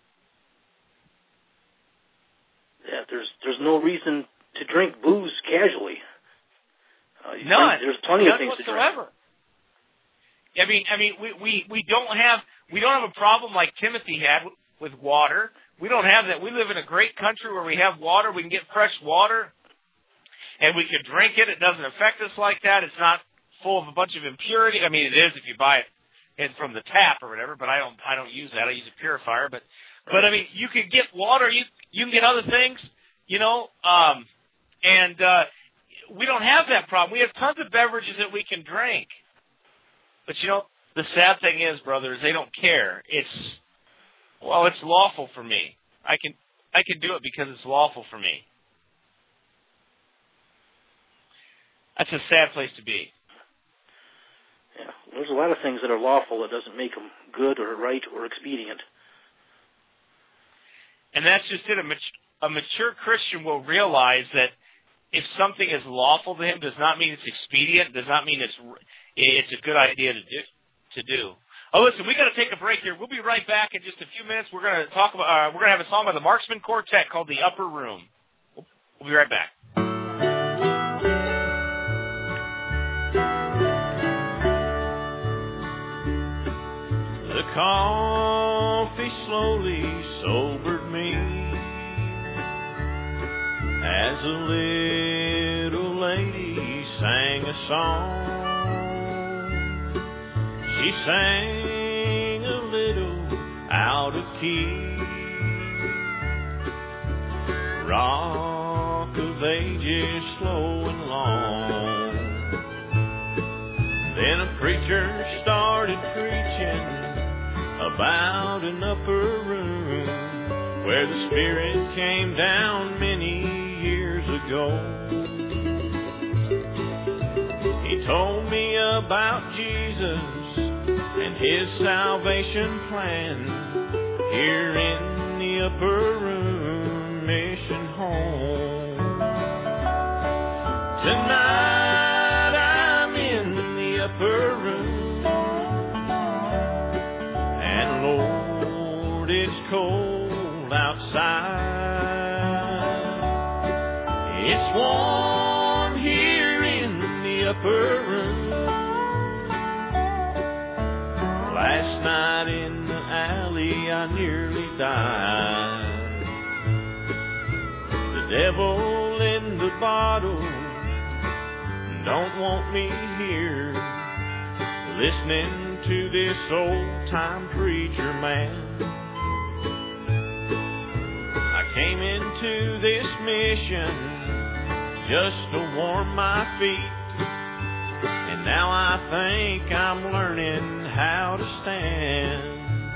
Yeah, there's there's no reason to drink booze casually. Uh, None. There's plenty None of things whatsoever. to drink. I mean, I mean, we, we, we don't have we don't have a problem like Timothy had with, with water. We don't have that. We live in a great country where we have water. We can get fresh water, and we can drink it. It doesn't affect us like that. It's not full of a bunch of impurity. I mean, it is if you buy it from the tap or whatever. But I don't. I don't use that. I use a purifier. But, but I mean, you can get water. You you can get other things. You know, um, and uh, we don't have that problem. We have tons of beverages that we can drink. But you know, the sad thing is, brothers, they don't care. It's Well, it's lawful for me. I can I can do it because it's lawful for me. That's a sad place to be. Yeah, there's a lot of things that are lawful that doesn't make them good or right or expedient. And that's just it. A mature, a mature Christian will realize that if something is lawful to him, does not mean it's expedient. Does not mean it's it's a good idea to do. To do. Oh, listen, we got to take a break here. We'll be right back in just a few minutes. We're going to talk about. Uh, we're going to have a song by the Marksman Quartet called "The Upper Room." We'll, we'll be right back. The coffee slowly sobered me as a little lady sang a song. She sang a little out of key. Rock of Ages, slow and long. Then a preacher started preaching about an upper room where the Spirit came down many years ago. He told me about Jesus and His salvation plan here in the upper room mission home. Tonight I'm in the upper room, and Lord, it's cold outside. It's warm here in the upper room. Last night in the alley I nearly died. The devil in the bottle don't want me here, listening to this old-time preacher man. I came into this mission just to warm my feet, and now I think I'm learning how to stand.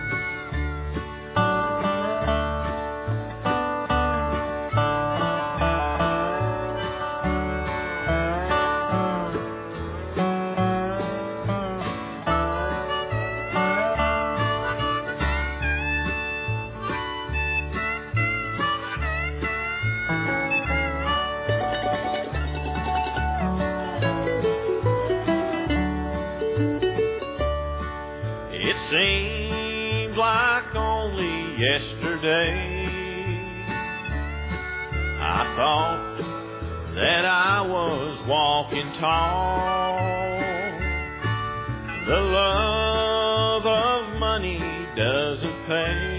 I thought that I was walking tall. The love of money doesn't pay.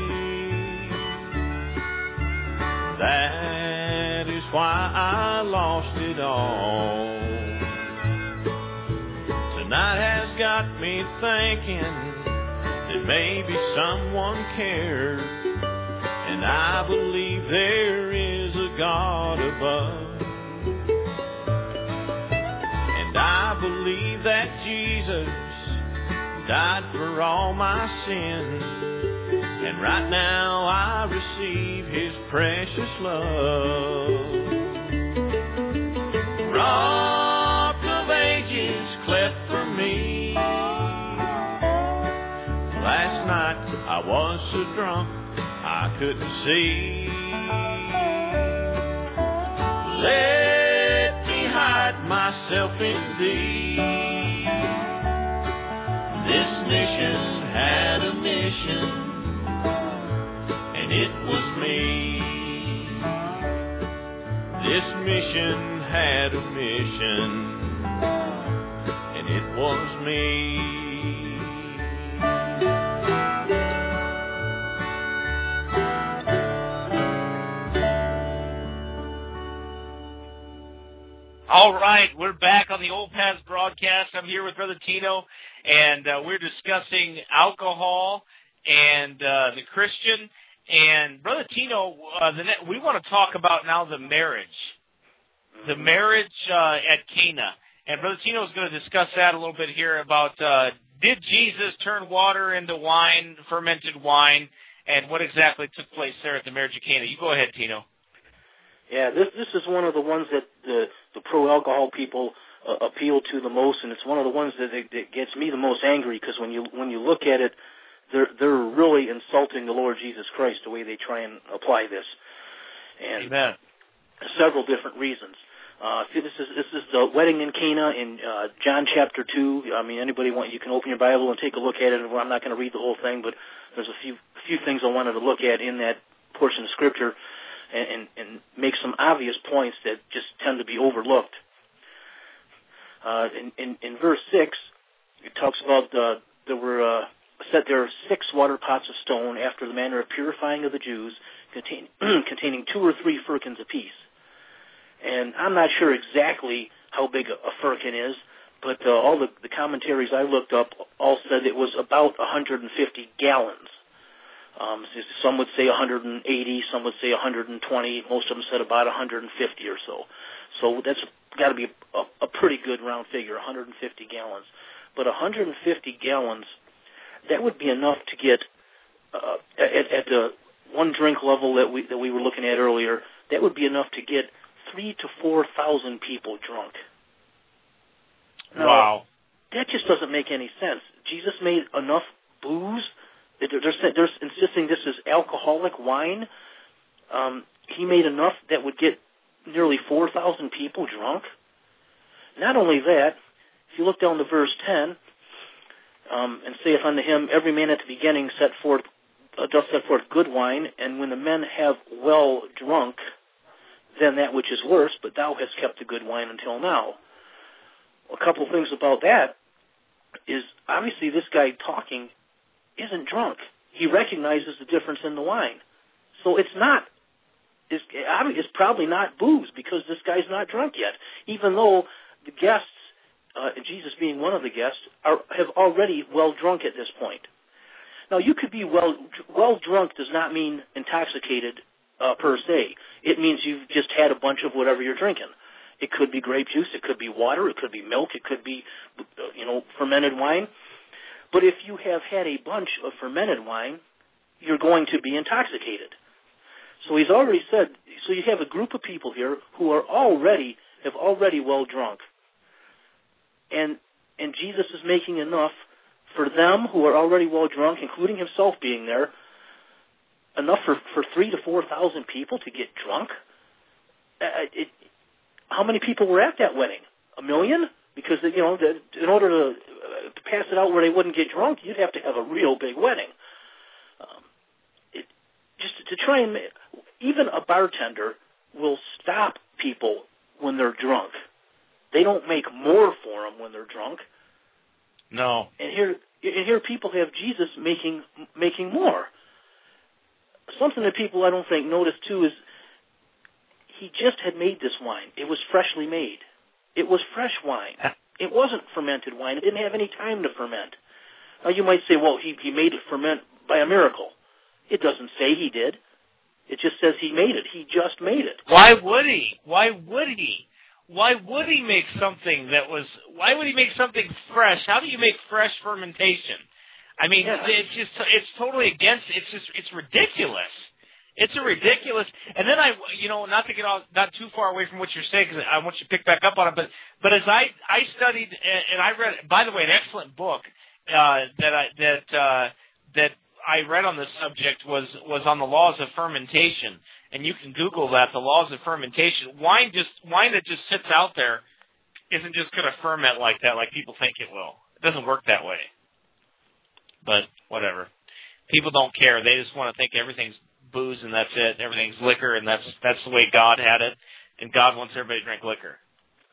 That is why I lost it all. Tonight has got me thinking that maybe someone cares, and I believe there is a God above. And I believe that Jesus died for all my sins, and right now I receive His precious love. Rock of Ages, cleft for me, night I was so drunk I couldn't see. Let me hide myself in thee. This mission had a mission, and it was me. This mission had a mission, and it was me. All right, we're back on the Old Paths broadcast. I'm here with Brother Tino, and uh, we're discussing alcohol and uh, the Christian. And Brother Tino, uh, the ne- we want to talk about now the marriage, the marriage uh, at Cana. And Brother Tino is going to discuss that a little bit here about uh, did Jesus turn water into wine, fermented wine, and what exactly took place there at the marriage at Cana. You go ahead, Tino. Yeah, this this is one of the ones that the the pro-alcohol people uh, appeal to the most, and it's one of the ones that, that gets me the most angry because when you when you look at it, they're they're really insulting the Lord Jesus Christ the way they try and apply this, and Amen. Several different reasons. Uh, this is this is the wedding in Cana in uh, John chapter two. I mean, anybody want you can open your Bible and take a look at it. I'm not going to read the whole thing, but there's a few a few things I wanted to look at in that portion of Scripture. And, and, and make some obvious points that just tend to be overlooked. Uh, in, in, in verse six, it talks about uh, there were uh, set there six water pots of stone after the manner of purifying of the Jews, contain, containing two or three firkins apiece. And I'm not sure exactly how big a, a firkin is, but uh, all the, the commentaries I looked up all said it was about one hundred fifty gallons. Um, some would say one hundred eighty, some would say one hundred twenty. Most of them said about one hundred fifty or so. So that's got to be a, a pretty good round figure, one hundred fifty gallons. But one hundred fifty gallons, that would be enough to get uh, at, at the one drink level that we that we were looking at earlier. That would be enough to get three to four thousand people drunk. Now, wow, that just doesn't make any sense. Jesus made enough booze. They're, they're insisting this is alcoholic wine. Um, he made enough that would get nearly four thousand people drunk. Not only that, if you look down to verse ten, um, and saith unto him, every man at the beginning set forth, uh, doth set forth good wine, and when the men have well drunk, then that which is worse, but thou hast kept the good wine until now. A couple of things about that is, obviously this guy talking isn't drunk. He recognizes the difference in the wine. So it's not, it's, it's probably not booze because this guy's not drunk yet, even though the guests, uh, Jesus being one of the guests, are, have already well drunk at this point. Now, you could be well, well drunk does not mean intoxicated uh, per se. It means you've just had a bunch of whatever you're drinking. It could be grape juice, it could be water, it could be milk, it could be, uh, you know, fermented wine. But if you have had a bunch of fermented wine, you're going to be intoxicated. So he's already said, so you have a group of people here who are already, have already well drunk. And and Jesus is making enough for them who are already well drunk, including himself being there, enough for, for three to four thousand people to get drunk? Uh, it, how many people were at that wedding? A million? Because, you know, in order to pass it out where they wouldn't get drunk, you'd have to have a real big wedding. Um, it, just to try and, even a bartender will stop people when they're drunk. They don't make more for them when they're drunk. No. And here, and here people have Jesus making making more. Something that people I don't think notice too is he just had made this wine. It was freshly made. It was fresh wine. It wasn't fermented wine. It didn't have any time to ferment. Now, you might say, well, he, he made it ferment by a miracle. It doesn't say he did. It just says he made it. He just made it. Why would he? Why would he? Why would he make something that was, why would he make something fresh? How do you make fresh fermentation? I mean, yeah. it's just, it's totally against, it's just, it's ridiculous. It's a ridiculous, and then I, you know, not to get all, not too far away from what you're saying, because I want you to pick back up on it, but, but as I, I studied, and I read, by the way, an excellent book, uh, that I, that, uh, that I read on this subject was was on the laws of fermentation, and you can Google that. The laws of fermentation. Wine just wine that just sits out there isn't just going to ferment like that, like people think it will. It doesn't work that way. But whatever, people don't care. They just want to think everything's booze and that's it. Everything's liquor, and that's that's the way God had it, and God wants everybody to drink liquor.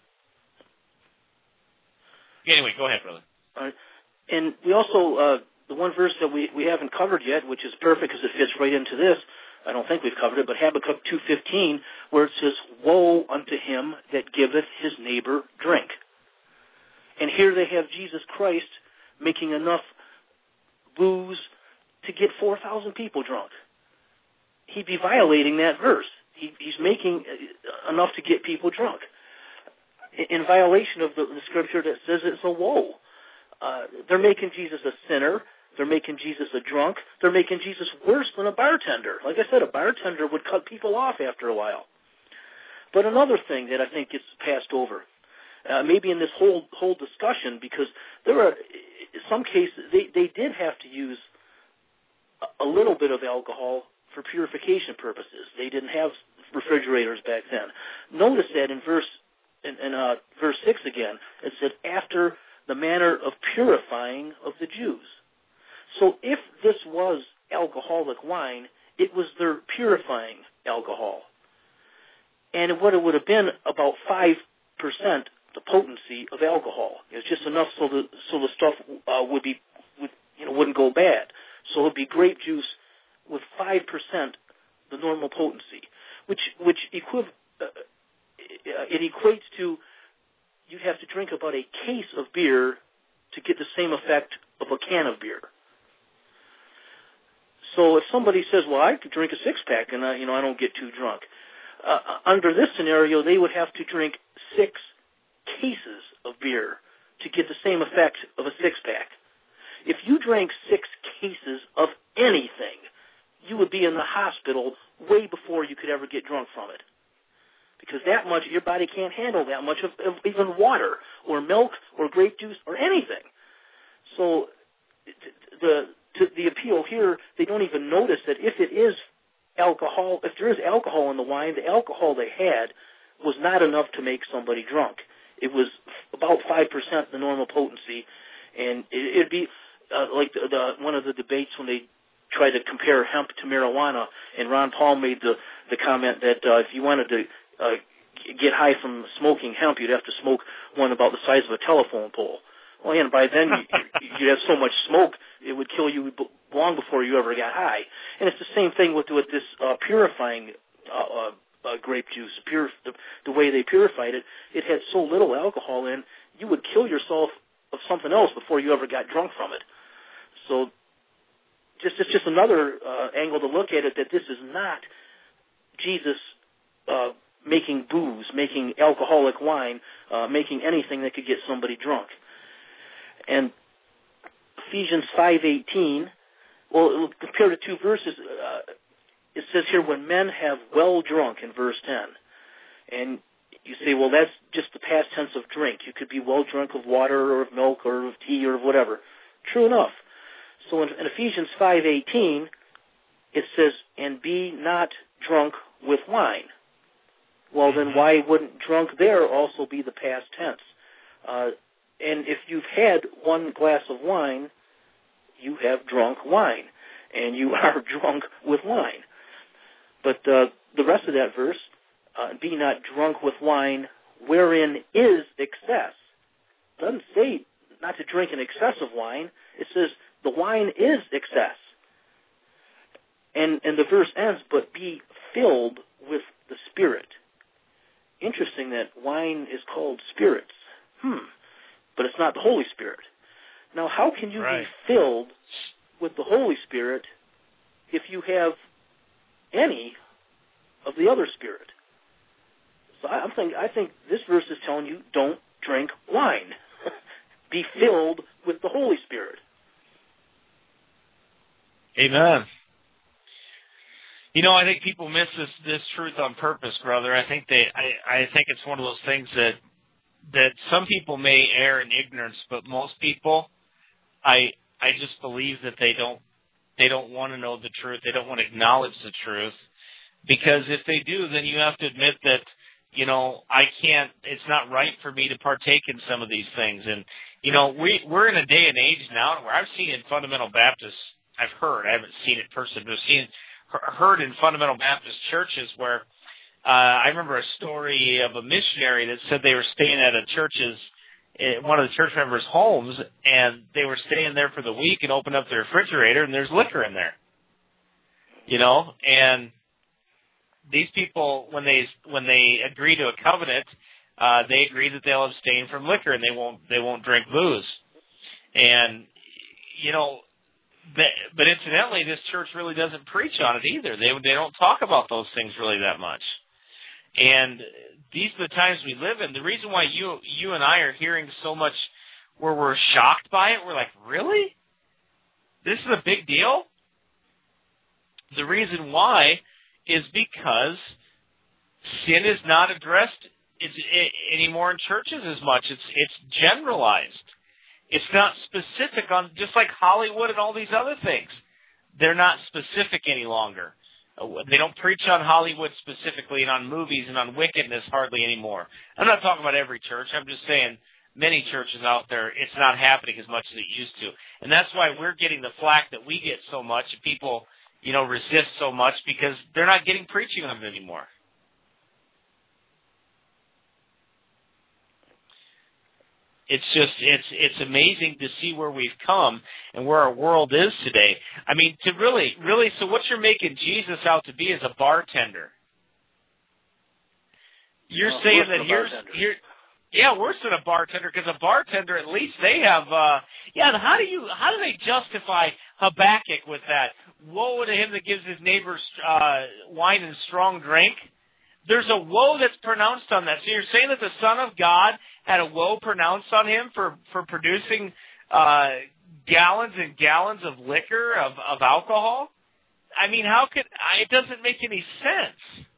Anyway, go ahead, brother. All right. And we also. Uh, The one verse that we, we haven't covered yet, which is perfect because it fits right into this, I don't think we've covered it, but Habakkuk two fifteen, where it says, "Woe unto him that giveth his neighbor drink." And here they have Jesus Christ making enough booze to get four thousand people drunk. He'd be violating that verse. He, he's making enough to get people drunk, in violation of the, the scripture that says it's a woe. Uh, they're making Jesus a sinner. They're making Jesus a drunk. They're making Jesus worse than a bartender. Like I said, a bartender would cut people off after a while. But another thing that I think gets passed over, uh, maybe in this whole whole discussion, because there are some cases they, they did have to use a little bit of alcohol for purification purposes. They didn't have refrigerators back then. Notice that in verse in, in uh, verse six again, it said, "After the manner of purifying of the Jews." So if this was alcoholic wine, it was their purifying alcohol. And what it would have been, about five percent the potency of alcohol. It's just enough so the so the stuff uh, would be would, you know wouldn't go bad. So it would be grape juice with five percent the normal potency, which which equiv uh, it equates to you'd have to drink about a case of beer to get the same effect of a can of beer. So if somebody says, "Well, I could drink a six-pack and I, you know I don't get too drunk," uh, under this scenario, they would have to drink six cases of beer to get the same effect of a six-pack. If you drank six cases of anything, you would be in the hospital way before you could ever get drunk from it. Because that much, your body can't handle that much of, of even water or milk or grape juice or anything. So the to the appeal here, they don't even notice that if it is alcohol, if there is alcohol in the wine, the alcohol they had was not enough to make somebody drunk. It was about five percent the normal potency, and it, it'd be uh, like the, the one of the debates when they tried to compare hemp to marijuana, and Ron Paul made the, the comment that uh, if you wanted to uh, get high from smoking hemp, you'd have to smoke one about the size of a telephone pole. Well, and by then you, you'd have so much smoke, it would kill you long before you ever got high. And it's the same thing with with this uh, purifying uh, uh, grape juice. Pure, the, the way they purified it, it had so little alcohol in, you would kill yourself of something else before you ever got drunk from it. So, just it's just another uh, angle to look at it, that this is not Jesus uh, making booze, making alcoholic wine, uh, making anything that could get somebody drunk. And Ephesians five eighteen, well, compared to two verses, uh, it says here, "When men have well drunk," in verse ten. And you say, well, that's just the past tense of drink. You could be well drunk of water or of milk or of tea or of whatever. True enough. So in, in Ephesians five eighteen, it says, "And be not drunk with wine." Well, then why wouldn't drunk there also be the past tense? Uh, and if you've had one glass of wine, you have drunk wine, and you are drunk with wine. But uh, the rest of that verse, uh, "Be not drunk with wine wherein is excess," doesn't say not to drink an excess of wine. It says the wine is excess. And, and the verse ends, "But be filled with the Spirit." Interesting that wine is called spirits. Hmm. But it's not the Holy Spirit. Now, how can you right. be filled with the Holy Spirit if you have any of the other Spirit? So I, I'm think, I think this verse is telling you, don't drink wine. Be filled with the Holy Spirit. Amen. You know, I think people miss this, this truth on purpose, brother. I think they, I, I think it's one of those things that that some people may err in ignorance, but most people, I I just believe that they don't They don't want to know the truth. They don't want to acknowledge the truth. Because if they do, then you have to admit that, you know, I can't, it's not right for me to partake in some of these things. And, you know, we, we're in a day and age now where I've seen in fundamental Baptists, I've heard, I haven't seen it personally, but I've seen, heard in fundamental Baptist churches where, uh, I remember a story of a missionary that said they were staying at a church's, one of the church members' homes, and they were staying there for the week and opened up their refrigerator, and there's liquor in there. You know, and these people, when they when they agree to a covenant, uh, they agree that they'll abstain from liquor and they won't they won't drink booze. And you know, but, but incidentally, this church really doesn't preach on it either. They they don't talk about those things really that much. And these are the times we live in. The reason why you you and I are hearing so much where we're shocked by it, we're like, really? This is a big deal? The reason why is because sin is not addressed it's, it, anymore in churches as much. It's it's generalized. It's not specific on, just like Hollywood and all these other things. They're not specific any longer. They don't preach on Hollywood specifically and on movies and on wickedness hardly anymore. I'm not talking about every church. I'm just saying many churches out there, it's not happening as much as it used to. And that's why we're getting the flack that we get so much, and people, you know, resist so much, because they're not getting preaching on it anymore. It's just, it's it's amazing to see where we've come and where our world is today. I mean, to really, really, so what you're making Jesus out to be is a bartender. You're well, saying that here's, here, yeah, worse than a bartender, because a bartender, at least they have, uh, yeah, how do you, how do they justify Habakkuk with that? Woe to him that gives his neighbor uh, wine and strong drink. There's a woe that's pronounced on that. So you're saying that the Son of God had a woe pronounced on him for, for producing uh, gallons and gallons of liquor, of, of alcohol? I mean, how could, it doesn't make any sense.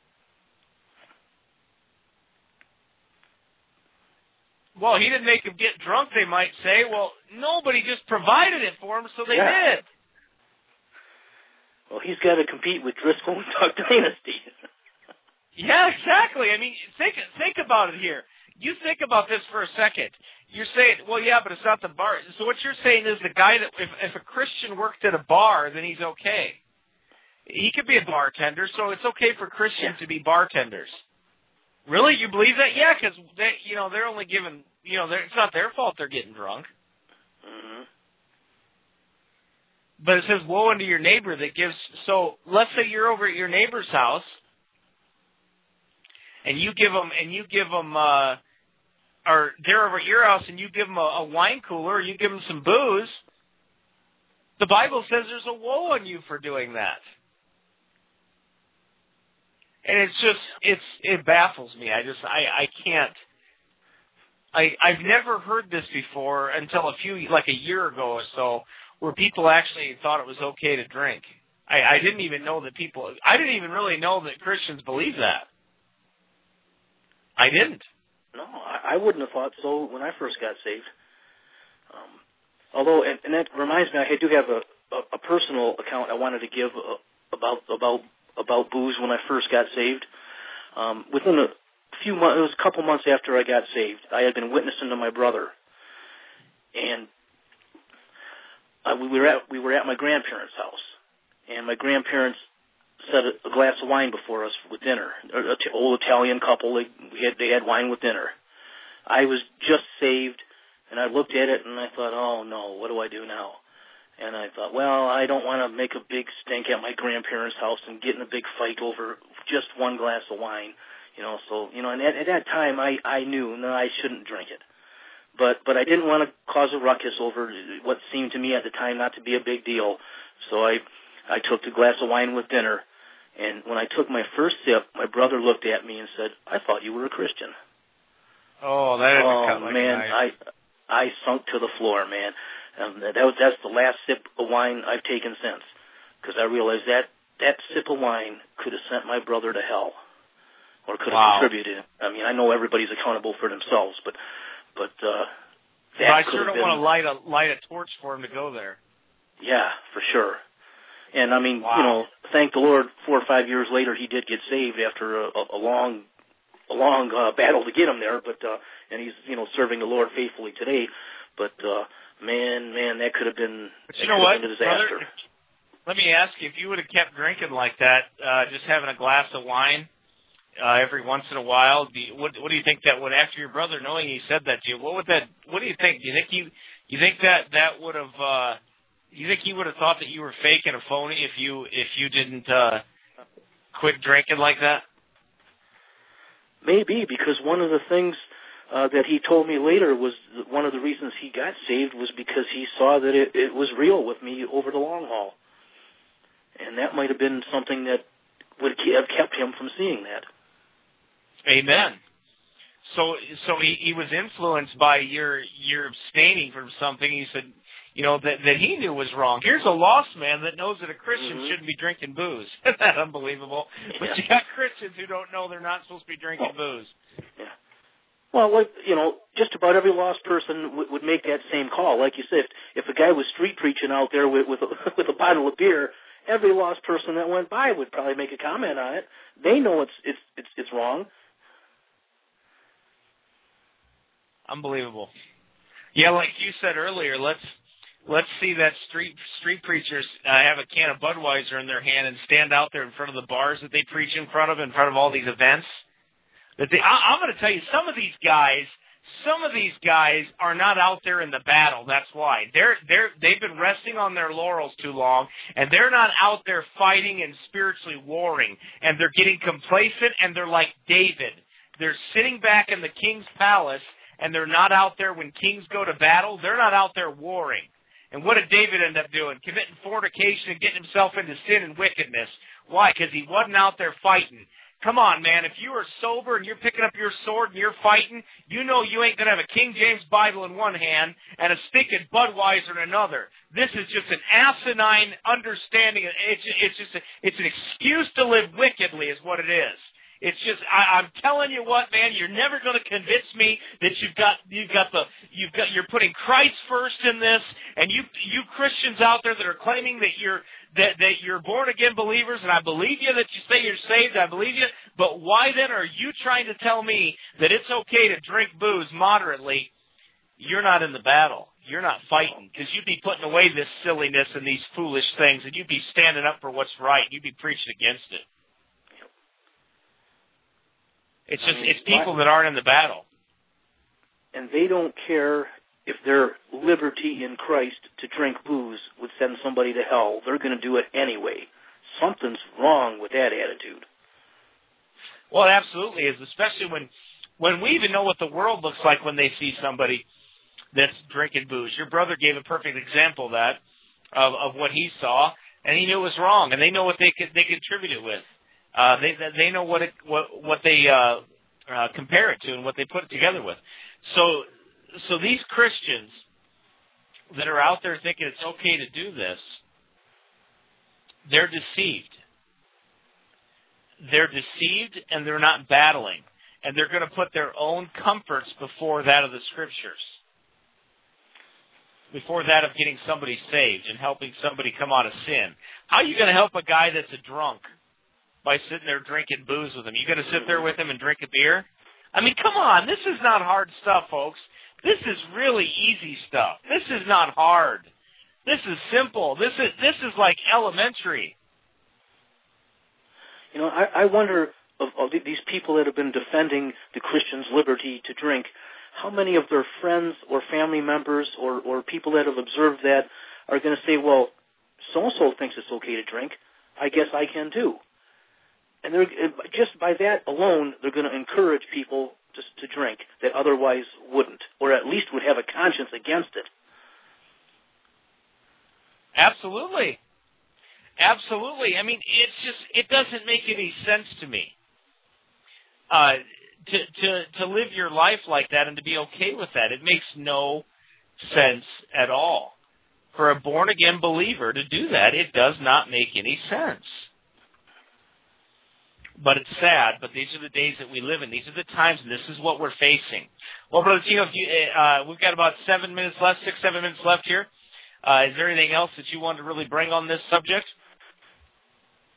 Well, he didn't make him get drunk, they might say. Well, nobody just provided it for him, so they yeah. did. Well, he's got to compete with Driscoll and Duck Dynasty. Yeah, exactly. I mean, think think about it here. You think about this for a second. You're saying, well, yeah, but it's not the bar. So what you're saying is the guy that, if, if a Christian worked at a bar, then he's okay. He could be a bartender, so it's okay for Christians yeah. to be bartenders. Really? You believe that? Yeah, because they, you know, they're only given, you know, it's not their fault they're getting drunk. Mm-hmm. But it says, woe unto your neighbor that gives, so let's say you're over at your neighbor's house, and you give them, and you give them, uh, or they're over at your house, and you give them a, a wine cooler, or you give them some booze. The Bible says there's a woe on you for doing that. And it's just, it's, it baffles me. I just, I, I can't, I, I've never heard this before until a few, like a year ago or so, where people actually thought it was okay to drink. I, I didn't even know that people, I didn't even really know that Christians believe that. I didn't. No, I, I wouldn't have thought so when I first got saved. Um, although, and, and that reminds me, I do have a, a, a personal account I wanted to give uh, about about about booze when I first got saved. Um, within a few months, it was a couple months after I got saved, I had been witnessing to my brother, and uh, we were at we were at my grandparents' house, and my grandparents set a, a glass of wine before us with dinner. An old Italian couple, they we had they had wine with dinner. I was just saved, and I looked at it and I thought, oh no, what do I do now? And I thought, well, I don't want to make a big stink at my grandparents' house and get in a big fight over just one glass of wine, you know. So, you know, and at, at that time, I I knew no, I shouldn't drink it, but but I didn't want to cause a ruckus over what seemed to me at the time not to be a big deal. So I I took the glass of wine with dinner. And when I took my first sip, my brother looked at me and said, "I thought you were a Christian." Oh, that didn't oh cut like man, a knife. I I sunk to the floor, man. Um, that was that's the last sip of wine I've taken since, because I realized that that sip of wine could have sent my brother to hell, or could have wow. contributed. I mean, I know everybody's accountable for themselves, but but uh, that but I could sure have don't been, want to light a light a torch for him to go there. Yeah, for sure. And I mean, wow. you know, thank the Lord, four or five years later, he did get saved after a, a long, a long uh, battle to get him there. But uh, and he's, you know, serving the Lord faithfully today. But uh, man, man, that could have been, but you know what, been a disaster. brother, let me ask you, if you would have kept drinking like that, uh, just having a glass of wine uh, every once in a while, do you, what, what do you think that would, after your brother knowing he said that to you, what would that, what do you think? Do you think you, you think that that would have, uh, you think he would have thought that you were fake and a phony if you, if you didn't uh, quit drinking like that? Maybe, because one of the things uh, that he told me later was that one of the reasons he got saved was because he saw that it, it was real with me over the long haul. And that might have been something that would have kept him from seeing that. Amen. So, so he, he was influenced by your your abstaining from something. He said, you know, that that he knew was wrong. Here's a lost man that knows that a Christian mm-hmm. shouldn't be drinking booze. Isn't that unbelievable? Yeah. But you got Christians who don't know they're not supposed to be drinking well, booze. Yeah. Well, like, you know, just about every lost person w- would make that same call. Like you said, if, if a guy was street preaching out there with with a, with a bottle of beer, every lost person that went by would probably make a comment on it. They know it's it's it's, it's wrong. Unbelievable. Yeah, like you said earlier, let's let's see that street street preachers uh, have a can of Budweiser in their hand and stand out there in front of the bars that they preach in front of, in front of all these events. That they, I, I'm going to tell you, some of these guys, some of these guys are not out there in the battle. That's why they're they're they've been resting on their laurels too long, and they're not out there fighting and spiritually warring. And they're getting complacent, and they're like David. They're sitting back in the king's palace. And they're not out there when kings go to battle. They're not out there warring. And what did David end up doing? Committing fornication and getting himself into sin and wickedness. Why? Because he wasn't out there fighting. Come on, man. If you are sober and you're picking up your sword and you're fighting, you know you ain't going to have a King James Bible in one hand and a stick of Budweiser in another. This is just an asinine understanding. It's, it's just a, it's an excuse to live wickedly is what it is. It's just, I, I'm telling you what, man, you're never going to convince me that you've got, you've got the, you've got, you're putting Christ first in this, and you, you Christians out there that are claiming that you're, that, that you're born again believers, and I believe you that you say you're saved, I believe you, but why then are you trying to tell me that it's okay to drink booze moderately? You're not in the battle. You're not fighting, because you'd be putting away this silliness and these foolish things, and you'd be standing up for what's right. You'd be preaching against it. It's just, I mean, it's people that aren't in the battle. And they don't care if their liberty in Christ to drink booze would send somebody to hell. They're going to do it anyway. Something's wrong with that attitude. Well, it absolutely is, especially when, when we even know what the world looks like when they see somebody that's drinking booze. Your brother gave a perfect example of that, of, of what he saw, and he knew it was wrong, and they know what they could, they contribute it with. Uh, they they know what it what what they uh, uh, compare it to and what they put it together with. So so these Christians that are out there thinking it's okay to do this, they're deceived. They're deceived, and they're not battling, and they're going to put their own comforts before that of the Scriptures, before that of getting somebody saved and helping somebody come out of sin. How are you going to help a guy that's a drunk? By sitting there drinking booze with him. You going to sit there with him and drink a beer? I mean, come on. This is not hard stuff, folks. This is really easy stuff. This is not hard. This is simple. This is this is like elementary. You know, I, I wonder of, of these people that have been defending the Christian's liberty to drink, how many of their friends or family members or, or people that have observed that are going to say, well, so-and-so thinks it's okay to drink. I guess I can too. And they're, just by that alone, they're going to encourage people just to drink that otherwise wouldn't, or at least would have a conscience against it. Absolutely. Absolutely. I mean, it's just, it doesn't make any sense to me uh, to, to, to live your life like that and to be okay with that. It makes no sense at all. For a born-again believer to do that, it does not make any sense. But it's sad, but these are the days that we live in. These are the times, and this is what we're facing. Well, Brother Tino, if you, uh, we've got about seven minutes left, six, seven minutes left here. Uh, is there anything else that you wanted to really bring on this subject?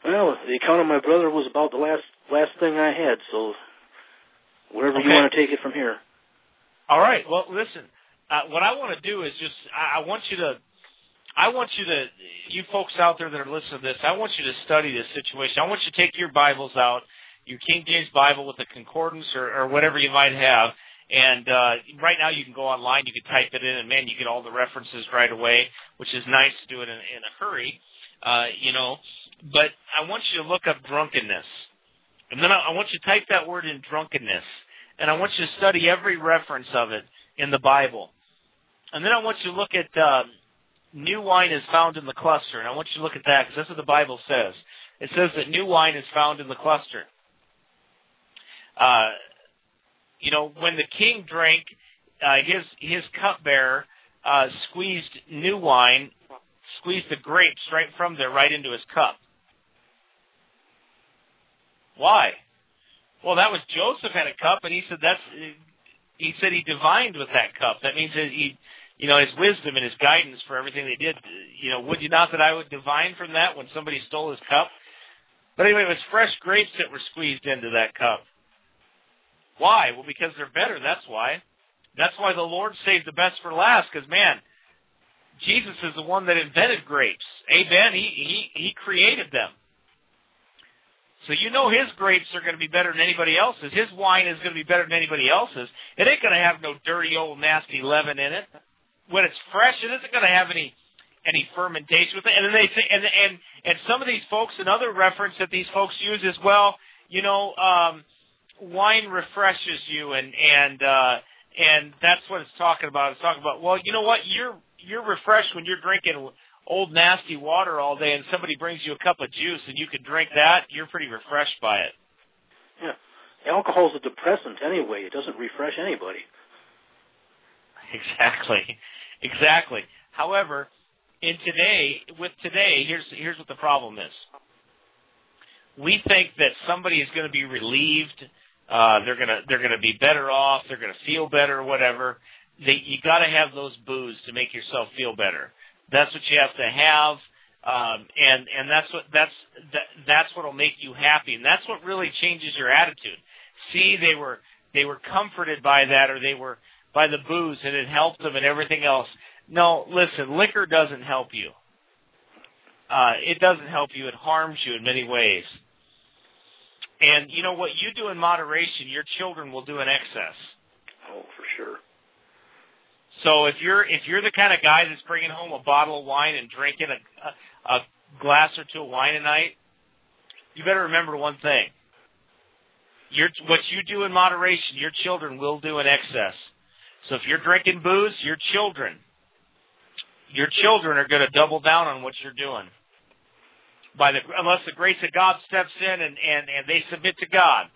Well, the account of my brother was about the last last thing I had, so wherever okay. you want to take it from here. All right. Well, listen. Uh, what I want to do is just I, I want you to I want you to you folks out there that are listening to this. I want you to study this situation. I want you to take your Bibles out, your King James Bible with the concordance or, or whatever you might have. And uh, right now you can go online, you can type it in, and, man, you get all the references right away, which is nice to do it in, in a hurry, uh, you know. But I want you to look up drunkenness. And then I, I want you to type that word in, drunkenness. And I want you to study every reference of it in the Bible. And then I want you to look at uh, new wine is found in the cluster. And I want you to look at that because that's what the Bible says. It says that new wine is found in the cluster. Uh You know, when the king drank, uh, his his cupbearer uh, squeezed new wine, squeezed the grapes right from there, right into his cup. Why? Well, that was Joseph had a cup, and he said that's. He said he divined with that cup. That means that he, you know, his wisdom and his guidance for everything they did. You know, would you not that I would divine from that when somebody stole his cup? But anyway, it was fresh grapes that were squeezed into that cup. Why? Well, because they're better, that's why. That's why the Lord saved the best for last, because, man, Jesus is the one that invented grapes. Amen? He, he, he created them. So you know his grapes are going to be better than anybody else's. His wine is going to be better than anybody else's. It ain't going to have no dirty, old, nasty leaven in it. When it's fresh, it isn't going to have any any fermentation with it. And then they say, and, and, and some of these folks, another reference that these folks use is, well, you know, um, wine refreshes you, and and uh, and that's what it's talking about. It's talking about, well, you know what? You're you're refreshed when you're drinking old nasty water all day, and somebody brings you a cup of juice, and you can drink that. You're pretty refreshed by it. Yeah, alcohol's a depressant anyway. It doesn't refresh anybody. Exactly, exactly. However, in today, with today, here's here's what the problem is. We think that somebody is going to be relieved. Uh, they're gonna they're gonna be better off. They're gonna feel better, or whatever. They, you got to have those booze to make yourself feel better. That's what you have to have, um, and and that's what that's that, that's what'll make you happy, and that's what really changes your attitude. See, they were they were comforted by that, or they were by the booze, and it helped them, and everything else. No, listen, liquor doesn't help you. Uh, it doesn't help you. It harms you in many ways. And you know what you do in moderation, your children will do in excess. Oh, for sure. So if you're if you're the kind of guy that's bringing home a bottle of wine and drinking a, a, a glass or two of wine a night, you better remember one thing. Your, what you do in moderation, your children will do in excess. So if you're drinking booze, your children, your children are going to double down on what you're doing. By the, unless the grace of God steps in and, and, and they submit to God.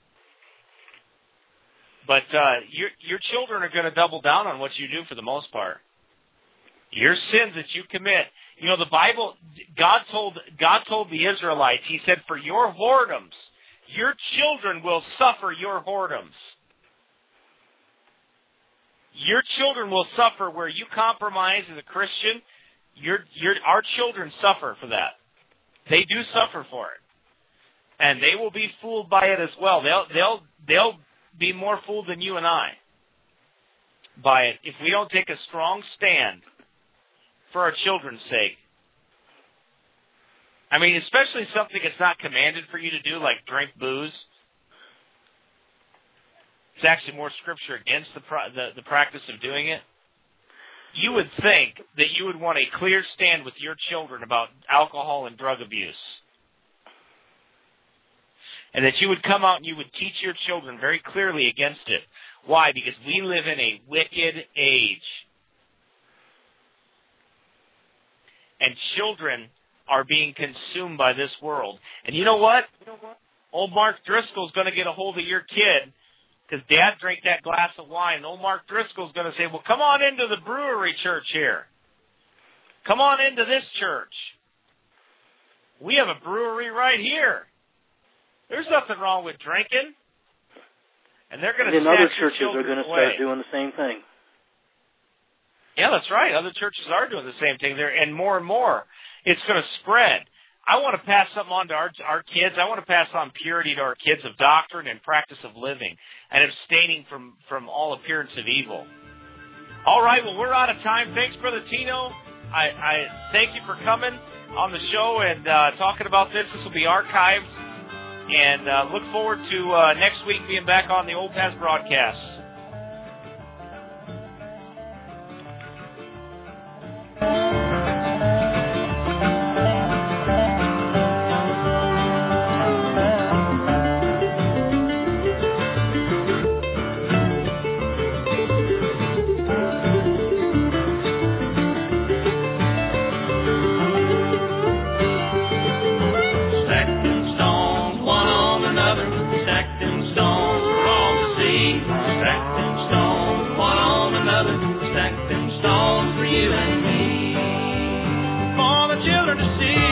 But uh, your your children are going to double down on what you do for the most part. Your sins that you commit. You know, the Bible, God told God told the Israelites, He said, for your whoredoms, your children will suffer your whoredoms. Your children will suffer where you compromise as a Christian. Your your our children suffer for that. They do suffer for it, and they will be fooled by it as well. They'll they'll they'll be more fooled than you and I by it if we don't take a strong stand for our children's sake. I mean, especially something that's not commanded for you to do, like drink booze. It's actually more scripture against the the, the practice of doing it. You would think that you would want a clear stand with your children about alcohol and drug abuse. And that you would come out and you would teach your children very clearly against it. Why? Because we live in a wicked age. And children are being consumed by this world. And you know what? Old Mark Driscoll's going to get a hold of your kid because Dad drank that glass of wine. And old Mark Driscoll's going to say, well, come on into the brewery church here. Come on into this church. We have a brewery right here. There's nothing wrong with drinking. And they're going to and other churches are going to start doing the same thing. Yeah, that's right. Other churches are doing the same thing there, and more and more. It's going to spread. I want to pass something on to our, our kids. I want to pass on purity to our kids of doctrine and practice of living and abstaining from, from all appearance of evil. All right, well, we're out of time. Thanks, Brother Tino. I, I thank you for coming on the show and uh, talking about this. This will be archived. And uh, look forward to uh, next week being back on the Old Paths broadcast. For the children to see.